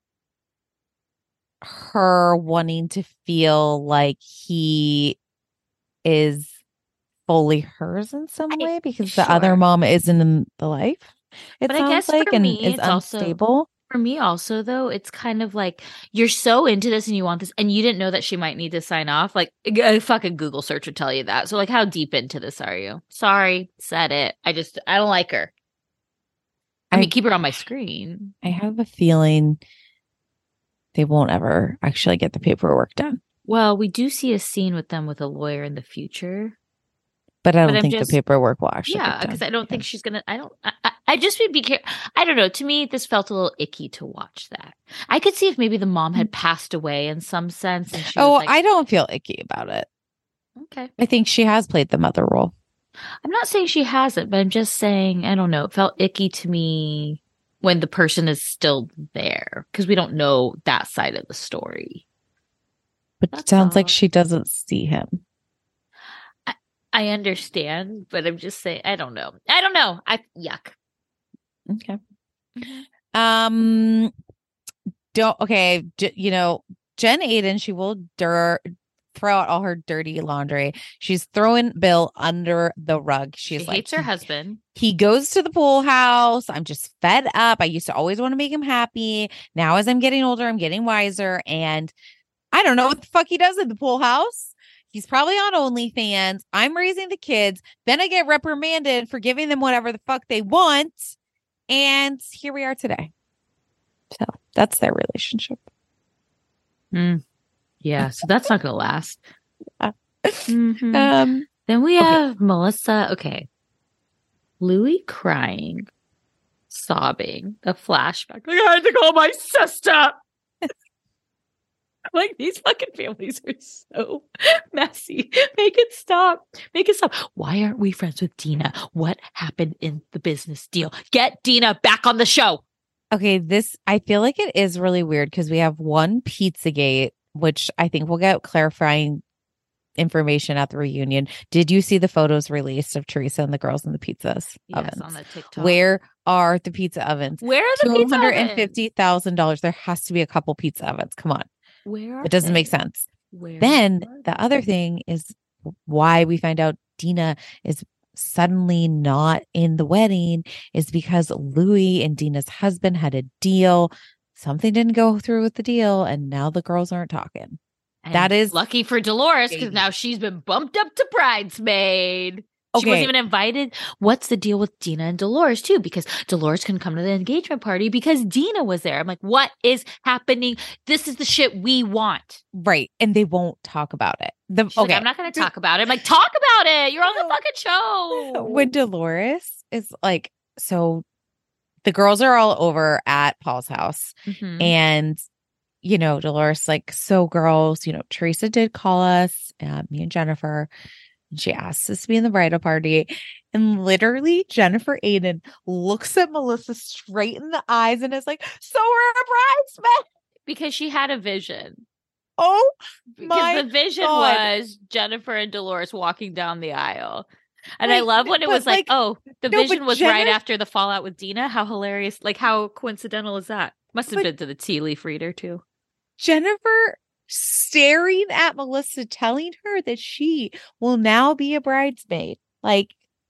her wanting to feel like he is fully hers in some I- way because sure. the other mom isn't in the life. It But I sounds guess like for and me, is it's also- unstable. For me, also though, it's kind of like you're so into this and you want this, and you didn't know that she might need to sign off. Like a fucking Google search would tell you that. So, like, how deep into this are you? Sorry, said it. I just I don't like her. I, I- mean, keep her on my screen. I have a feeling they won't ever actually get the paperwork done. Well, we do see a scene with them with a lawyer in the future. But I But don't I'm think just- the paperwork will actually. Yeah, because I don't think she's gonna. I don't. I, I, I just would be careful. I don't know. To me, this felt a little icky to watch that. I could see if maybe the mom had passed away in some sense. And she Oh, was like, I don't feel icky about it. okay. I think she has played the mother role. I'm not saying she hasn't, but I'm just saying I don't know. It felt icky to me when the person is still there because we don't know that side of the story. But it That's sounds like all. she doesn't see him. I understand, but I'm just saying I don't know. I don't know. I yuck. Okay. Um. Don't. Okay. J- you know, Jen Aiden. She will dir- throw out all her dirty laundry. She's throwing Bill under the rug. She's She like, hates her husband. he goes to the pool house. I'm just fed up. I used to always want to make him happy. Now, as I'm getting older, I'm getting wiser. And I don't know what the fuck he does at the pool house. He's probably on OnlyFans. I'm raising the kids. Then I get reprimanded for giving them whatever the fuck they want. And here we are today. So that's their relationship. Mm. Yeah, so that's not gonna last. Yeah. Mhm. Um, Then we okay. have Melissa. Okay, Louis crying. sobbing. The flashback. Like, I had to call my sister. Like, these fucking families are so messy. Make it stop. Make it stop. Why aren't we friends with Dina? What happened in the business deal? Get Dina back on the show. Okay, this, I feel like it is really weird because we have one Pizzagate, which I think we'll get clarifying information at the reunion. Did you see the photos released of Teresa and the girls in the pizzas Yes, ovens? on the TikTok. Where are the pizza ovens? Where are the pizza two hundred fifty thousand dollars. ovens? There has to be a couple pizza ovens. Come on. Where are It doesn't they? make sense. Where Then are the other thing is why we find out Dina is suddenly not in the wedding is because Louis and Dina's husband had a deal. Something didn't go through with the deal, and now the girls aren't talking. And That is lucky for Dolores because now she's been bumped up to bridesmaid. She Okay. wasn't even invited. What's the deal with Dina and Dolores too? Because Dolores couldn't come to the engagement party because Dina was there. I'm like, what is happening? This is the shit we want. right, and they won't talk about it. The She's like, okay, I'm not going to talk about it. I'm like, talk about it. You're on the fucking show. when Dolores is like, so the girls are all over at Paul's house, Mhm. and you know, Dolores like, so girls, you know, Teresa did call us, uh, me and Jennifer. And she asked us to be in the bridal party. And literally, Jennifer Aiden looks at Melissa straight in the eyes and is like, so we're a bridesmaid. Because she had a vision. Oh, Because my the vision God. was Jennifer and Dolores walking down the aisle. And I Wait, love when it but, was like, like- oh, the no, but vision was right Jenner- after the fallout with Dina. How hilarious. Like, how coincidental is that? Must have But- been to the tea leaf reader, too. Jennifer staring at Melissa, telling her that she will now be a bridesmaid. Like,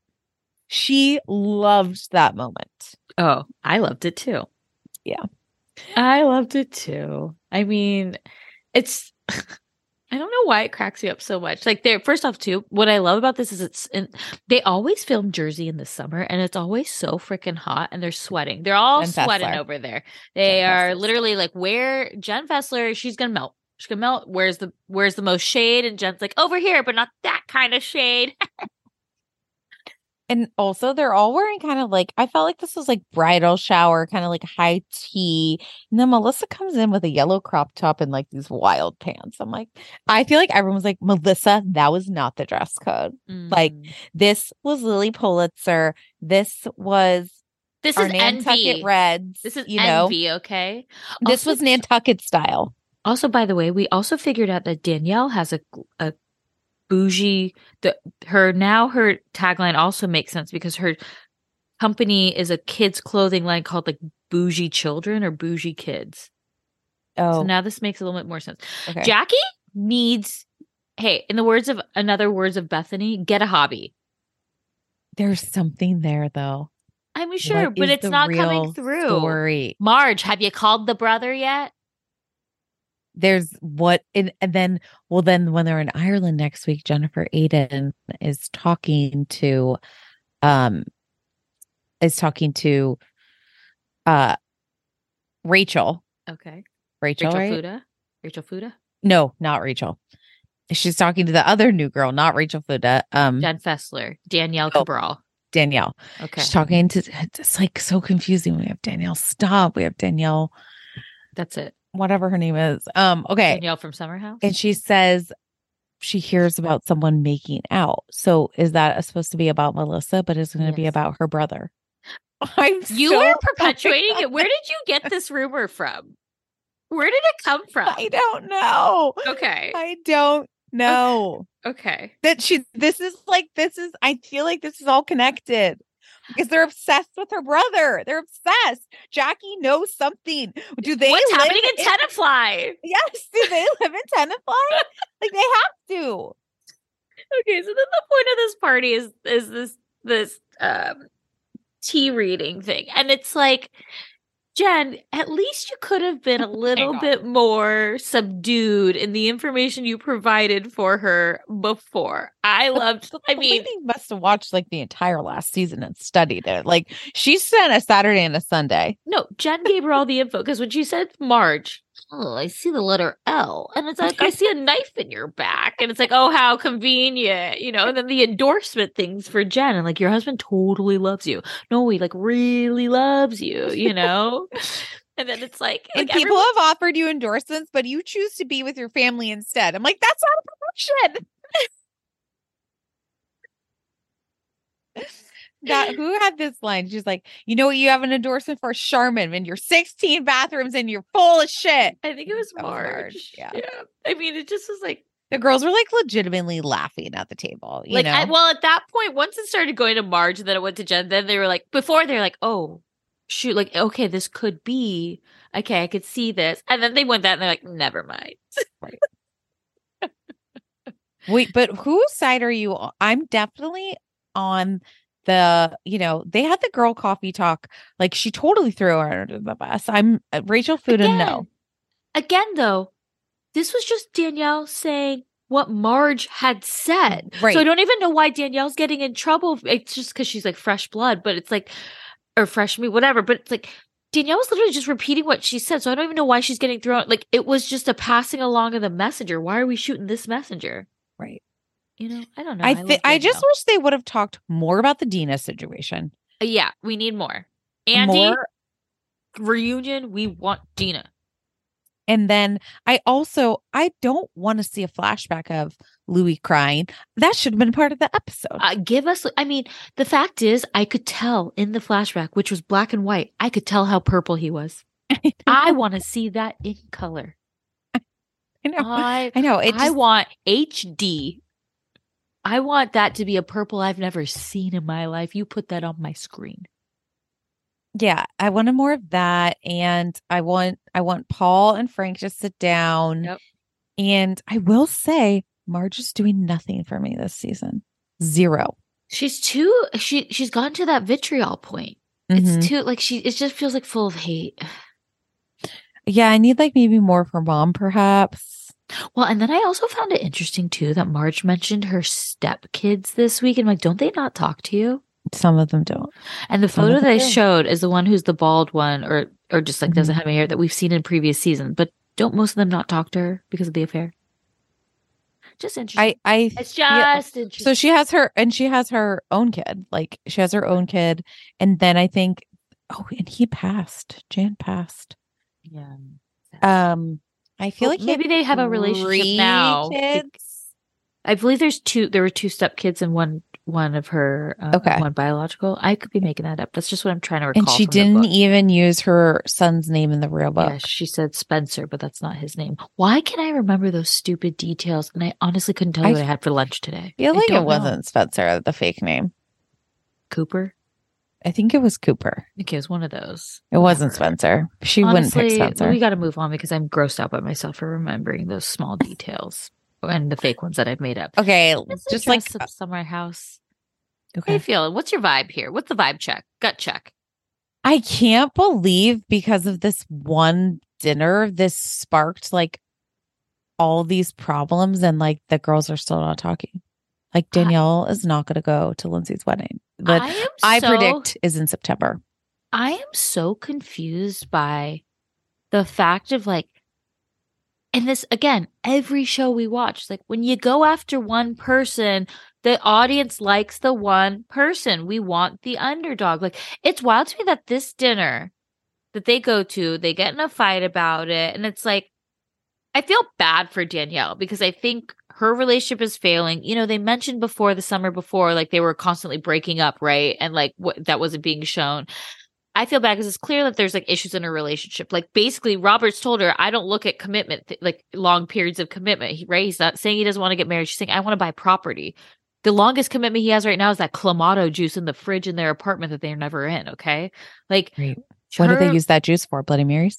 she loved that moment. Oh, I loved it, too. Yeah. I loved it, too. I mean, it's... I don't know why it cracks me up so much. Like, they're first off, too, what I love about this is it's in, they always film Jersey in the summer, and it's always so freaking hot, and they're sweating. They're all Jen sweating Fessler. over there. They Jen are Fessler's literally like, where Jen Fessler, she's gonna melt. She's gonna melt. Where's the where's the most shade? And Jen's like, over here, but not that kind of shade. And also, they're all wearing kind of like, I felt like this was like bridal shower, kind of like high tea. And then Melissa comes in with a yellow crop top and like these wild pants. I'm like, I feel like everyone was like, Melissa, that was not the dress code. Like, Mm. this was Lily Pulitzer. This was This our is Nantucket envy. Reds. This is you know, envy, okay? this Also, was Nantucket style. Also, by the way, we also figured out that Danielle has a a bougie. The her now her tagline also makes sense because her company is a kids clothing line called like Bougie Children or Bougie Kids. Oh, So now this makes a little bit more sense. okay. Jackie needs, hey, in the words of another words of Bethany, get a hobby. There's something there though. I'm sure, What but is it's the not coming real through. story? Marge, have you called the brother yet? There's what and, and then well then when they're in Ireland next week, Jennifer Aiden is talking to um is talking to uh Rachel. Okay. Rachel, Rachel right? Fuda? Rachel Fuda? No, not Rachel. She's talking to the other new girl, not Rachel Fuda. Um Jen Fessler. Danielle Oh. Cabral. Danielle. Okay. She's talking to it's like so confusing. We have Danielle Stop. We have Danielle, That's it. whatever her name is. Um, okay. Danielle from Summer House. And she says she hears about someone making out. So is that supposed to be about Melissa, but it's going to be Yes. about her brother? I'm You so are perpetuating it. Where did you get this rumor from? Where did it come from? I don't know. Okay. I don't know. Okay. That she this is like this is I feel like this is all connected. Because they're obsessed with her brother. They're obsessed. Jackie knows something. Do they What's live happening in Tenafly? Yes. Do they live in Tenafly? Like they have to. Okay, so then the point of this party is is this this um tea reading thing. And it's like, Jen, at least you could have been a little God. bit more subdued in the information you provided for her before. I loved, I The mean, lady must have watched like the entire last season and studied it. Like she spent a Saturday and a Sunday. no, Jen gave her all the info because when she said Marge, oh, I see the letter L. And it's like, I see a knife in your back. And it's like, oh, how convenient. You know, and then the endorsement things for Jen. And like, your husband totally loves you. No, he like really loves you, you know? And then it's like, and like people everyone- have offered you endorsements, but you choose to be with your family instead. I'm like, that's not a promotion. That who had this line? She's like, you know what? You have an endorsement for Charmin and your sixteen bathrooms and you're full of shit. I think it was That was Marge. Marge, yeah. yeah. I mean, it just was like, the girls were like legitimately laughing at the table. You like, know? I, well, at that point, once it started going to Marge and then it went to Jen, then they were like, before they're like, oh, shoot, like, okay, this could be, okay, I could see this. And then they went that and they're like, never mind. Right. Wait, but whose side are you on? I'm definitely on the, you know, they had the girl coffee talk. Like, she totally threw her under the bus. I'm uh, Rachel Fuden, Again, no. Again, though, this was just Danielle saying what Marge had said. Right. So I don't even know why Danielle's getting in trouble. It's just because she's like fresh blood, but it's like, or fresh meat, whatever. But it's like, Danielle was literally just repeating what she said. So I don't even know why she's getting thrown. Like, it was just a passing along of the messenger. Why are we shooting this messenger? Right. You know, I don't know. I love th- I just Danielle. wish they would have talked more about the Dina situation. Uh, yeah, we need more. Andy, More, reunion, we want Dina. and then I also I don't want to see a flashback of Louis crying. That should have been part of the episode. Uh, give us, I mean, the fact is, I could tell in the flashback, which was black and white, I could tell how purple he was. I want to see that in color. I know. I, I know. It I just, want H D. I want that to be a purple I've never seen in my life. You put that on my screen. yeah, I wanted more of that, and I want I want Paul and Frank to sit down. Yep. And I will say, Marge is doing nothing for me this season. Zero. She's too, she, she's gotten to that vitriol point. Mhm. It's too, like, she, it just feels like full of hate. Yeah, I need like maybe more from mom, perhaps. Well, and then I also found it interesting too that Marge mentioned her stepkids this week. And I'm like, don't they not talk to you? Some of them don't. And the Some of photo them they do. showed is the one who's the bald one, or or just like doesn't Mhm. have any hair, that we've seen in previous seasons. But don't most of them not talk to her because of the affair? Just interesting. I I it's just yeah. interesting. So she has her, and she has her own kid. Like, she has her own kid, and then I think, oh, and he passed. Jan passed. yeah. Um, I feel Well, like he maybe had they have a relationship three now. kids. I believe there's two. There were two stepkids and one one of her. Uh, Okay. One biological. I could be making that up. That's just what I'm trying to recall. And she from the didn't book. even use her son's name in the real book. Yeah, she said Spencer, but that's not his name. Why can I remember those stupid details? And I honestly couldn't tell you I what I had for lunch today. I feel I like don't it know. wasn't Spencer, the fake name. Cooper. I think it was Cooper. Okay, it was one of those. It wasn't Whatever. Spencer. She Honestly, wouldn't pick Spencer. we got to move on because I'm grossed out by myself for remembering those small details and the fake ones that I've made up. Okay, Let's just like address the summer house. How okay. you feeling? What's your vibe here? What's the vibe check? Gut check. I can't believe because of this one dinner, this sparked like all these problems, and like the girls are still not talking. Like, Danielle is not going to go to Lindsay's wedding, but I am I so- predict is in September. I am so confused by the fact of like, and this again, every show we watch, like when you go after one person, the audience likes the one person. We want the underdog. Like, it's wild to me that this dinner that they go to, they get in a fight about it. And it's like, I feel bad for Danielle because I think her relationship is failing. You know, they mentioned before the summer before, like they were constantly breaking up, right? And like what that wasn't being shown. I feel bad because it's clear that there's like issues in her relationship. Like basically, Roberts told her, I don't look at commitment, th- like long periods of commitment, he, right? He's not saying he doesn't want to get married. She's saying, I want to buy property. The longest commitment he has right now is that Clamato juice in the fridge in their apartment that they're never in. Okay. Like, Right. What did they her- use that juice for? Bloody Marys?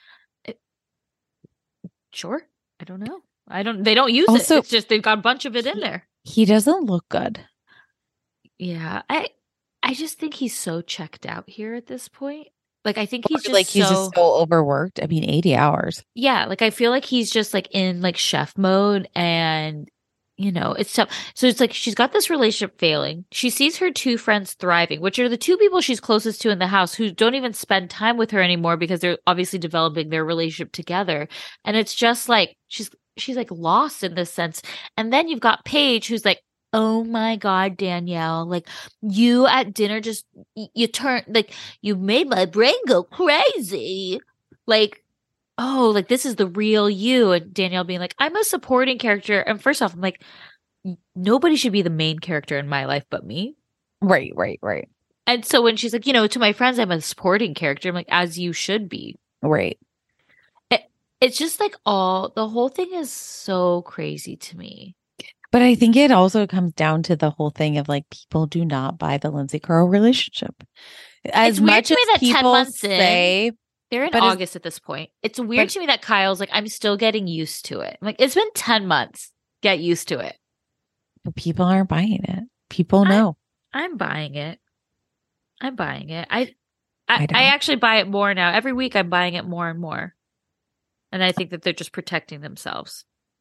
Sure. I don't know. I don't, they don't use Also- it. It's just, they've got a bunch of it in there. He doesn't look good. Yeah. I, I just think he's so checked out here at this point. Like, I think he's just like he's so, just so overworked. I mean, eighty hours. yeah, like I feel like he's just like in like chef mode, and you know, it's tough. So it's like she's got this relationship failing. She sees her two friends thriving, which are the two people she's closest to in the house who don't even spend time with her anymore because they're obviously developing their relationship together. And it's just like she's she's like lost in this sense. And then you've got Paige who's like, oh my God, Danielle, like you at dinner just you turn like you made my brain go crazy. Like, oh, like this is the real you. And Danielle being like, I'm a supporting character. And first off, I'm like, nobody should be the main character in my life but me. Right, right, right. And so when she's like, you know, to my friends, I'm a supporting character. I'm like, as you should be. Right. It, it's just like all, the whole thing is so crazy to me. But I think it also comes down to the whole thing of like, people do not buy the Lindsay Carl relationship. As it's weird much to me as that ten people months say... in, they're in But August is- at this point. It's weird but- to me that Kyle's like, I'm still getting used to it. I'm like, it's been ten months. Get used to it. But people aren't buying it. People know. I, I'm buying it. I'm buying it. I, I I, don't. I actually buy it more now. Every week I'm buying it more and more. And I think that they're just protecting themselves.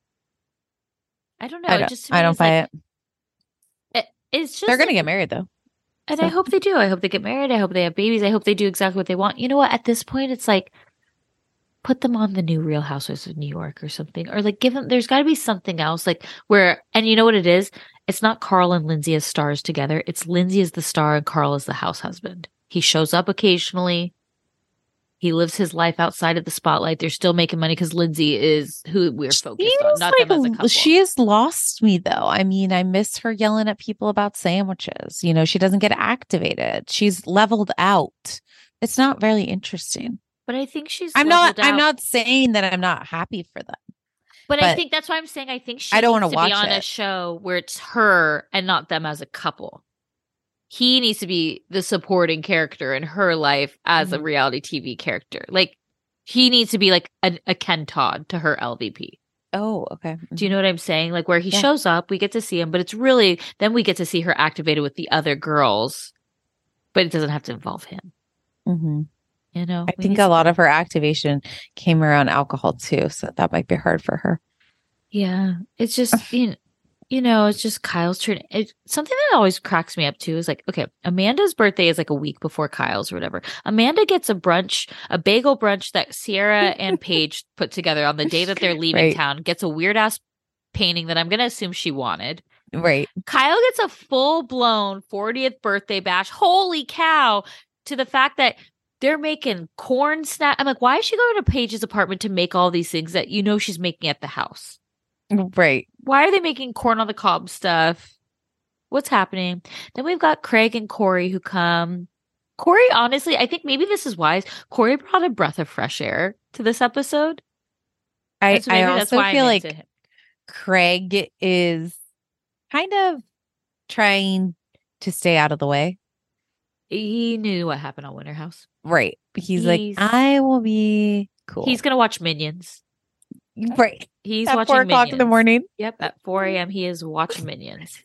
I don't know. I It don't, just to me I don't is buy like, it. it. It's just They're going to like- get married, though. And So- I hope they do. I hope they get married. I hope they have babies. I hope they do exactly what they want. You know what? At this point, it's like, put them on the new Real Housewives of New York or something. Or like give them, there's got to be something else. Like where, and you know what it is? It's not Carl and Lindsay as stars together. It's Lindsay as the star and Carl as the house husband. He shows up occasionally. He lives his life outside of the spotlight. They're still making money because Lindsay is who we're focused She on, is not like them as a a- couple. She has lost me, though. I mean, I miss her yelling at people about sandwiches. You know, she doesn't get activated. She's leveled out. It's not very interesting. But I think she's I'm not. leveled I'm out. not saying that I'm not happy for them. But, I But think that's why I'm saying I think she I don't needs wanna to be watch on a it. show where it's her and not them as a couple. He needs to be the supporting character in her life as Mm-hmm. a reality T V character. Like he needs to be like a, a Ken Todd to her L V P. Oh, okay. Do you know what I'm saying? Like where he Yeah. shows up, we get to see him, but it's really then we get to see her activated with the other girls, but it doesn't have to involve him. Mm-hmm. You know, I We think need a to- lot of her activation came around alcohol too, so that might be hard for her. Yeah, it's just you know, you know, it's just Kyle's turn. It, something that always cracks me up too is like, okay, Amanda's birthday is like a week before Kyle's or whatever. Amanda gets a brunch, a bagel brunch that Sierra and Paige put together on the day that they're leaving Right. town. Gets a weird ass painting that I'm gonna assume she wanted. Right. Kyle gets a full blown fortieth birthday bash. Holy cow! To the fact that they're making corn snack. I'm like, why is she going to Paige's apartment to make all these things that you know she's making at the house? Right. Why are they making corn on the cob stuff? What's happening? Then we've got Craig and Corey who come. Corey, honestly, I think maybe this is wise. Corey brought a breath of fresh air to this episode. I, And so I maybe that's also why I'm feel like into him. Craig is kind of trying to stay out of the way. He knew what happened on Winter House. Right. He's, He's- like, I will be cool. He's gonna watch Minions. right. He's At watching four o'clock in the Minions. morning. Yep, at four a.m. he is watching Minions.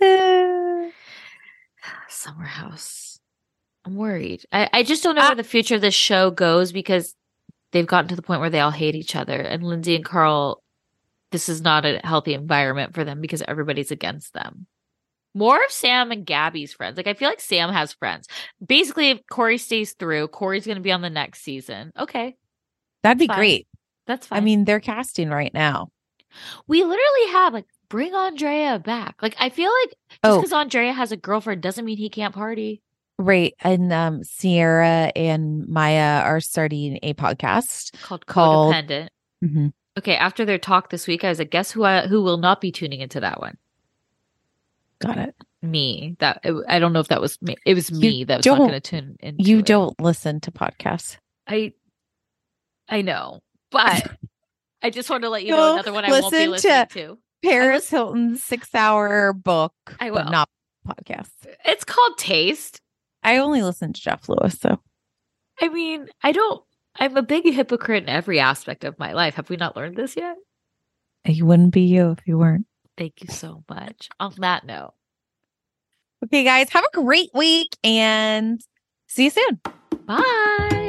Summer House. I'm worried. I, I just don't know where the future of this show goes because they've gotten to the point where they all hate each other. And Lindsay and Carl, this is not a healthy environment for them because everybody's against them. More of Sam and Gabby's friends. Like, I feel like Sam has friends. Basically, if Corey stays through, Corey's going to be on the next season. Okay. That'd be Fine. great. That's fine. I mean, they're casting right now. We literally have, like, bring Andrea back. Like, I feel like just Oh. because Andrea has a girlfriend doesn't mean he can't party. Right. And um, Sierra and Maya are starting a podcast Called called Codependent. Mhm. Okay, after their talk this week, I was like, guess who I, who will not be tuning into that one? Got it. Me. That it, I don't know if that was me. It was me that was not don't- going to tune into You it. don't listen to podcasts. I I know, but I just want to let you know You'll another one I won't be listen listening to- to. Paris Hilton's six-hour book, I but will. not podcasts. It's called Taste. I only listen to Jeff Lewis, though. I mean, I don't. I'm a big hypocrite in every aspect of my life. Have we not learned this yet? You wouldn't be you if you weren't. Thank you so much. On that note, Okay, guys, have a great week and see you soon. bye.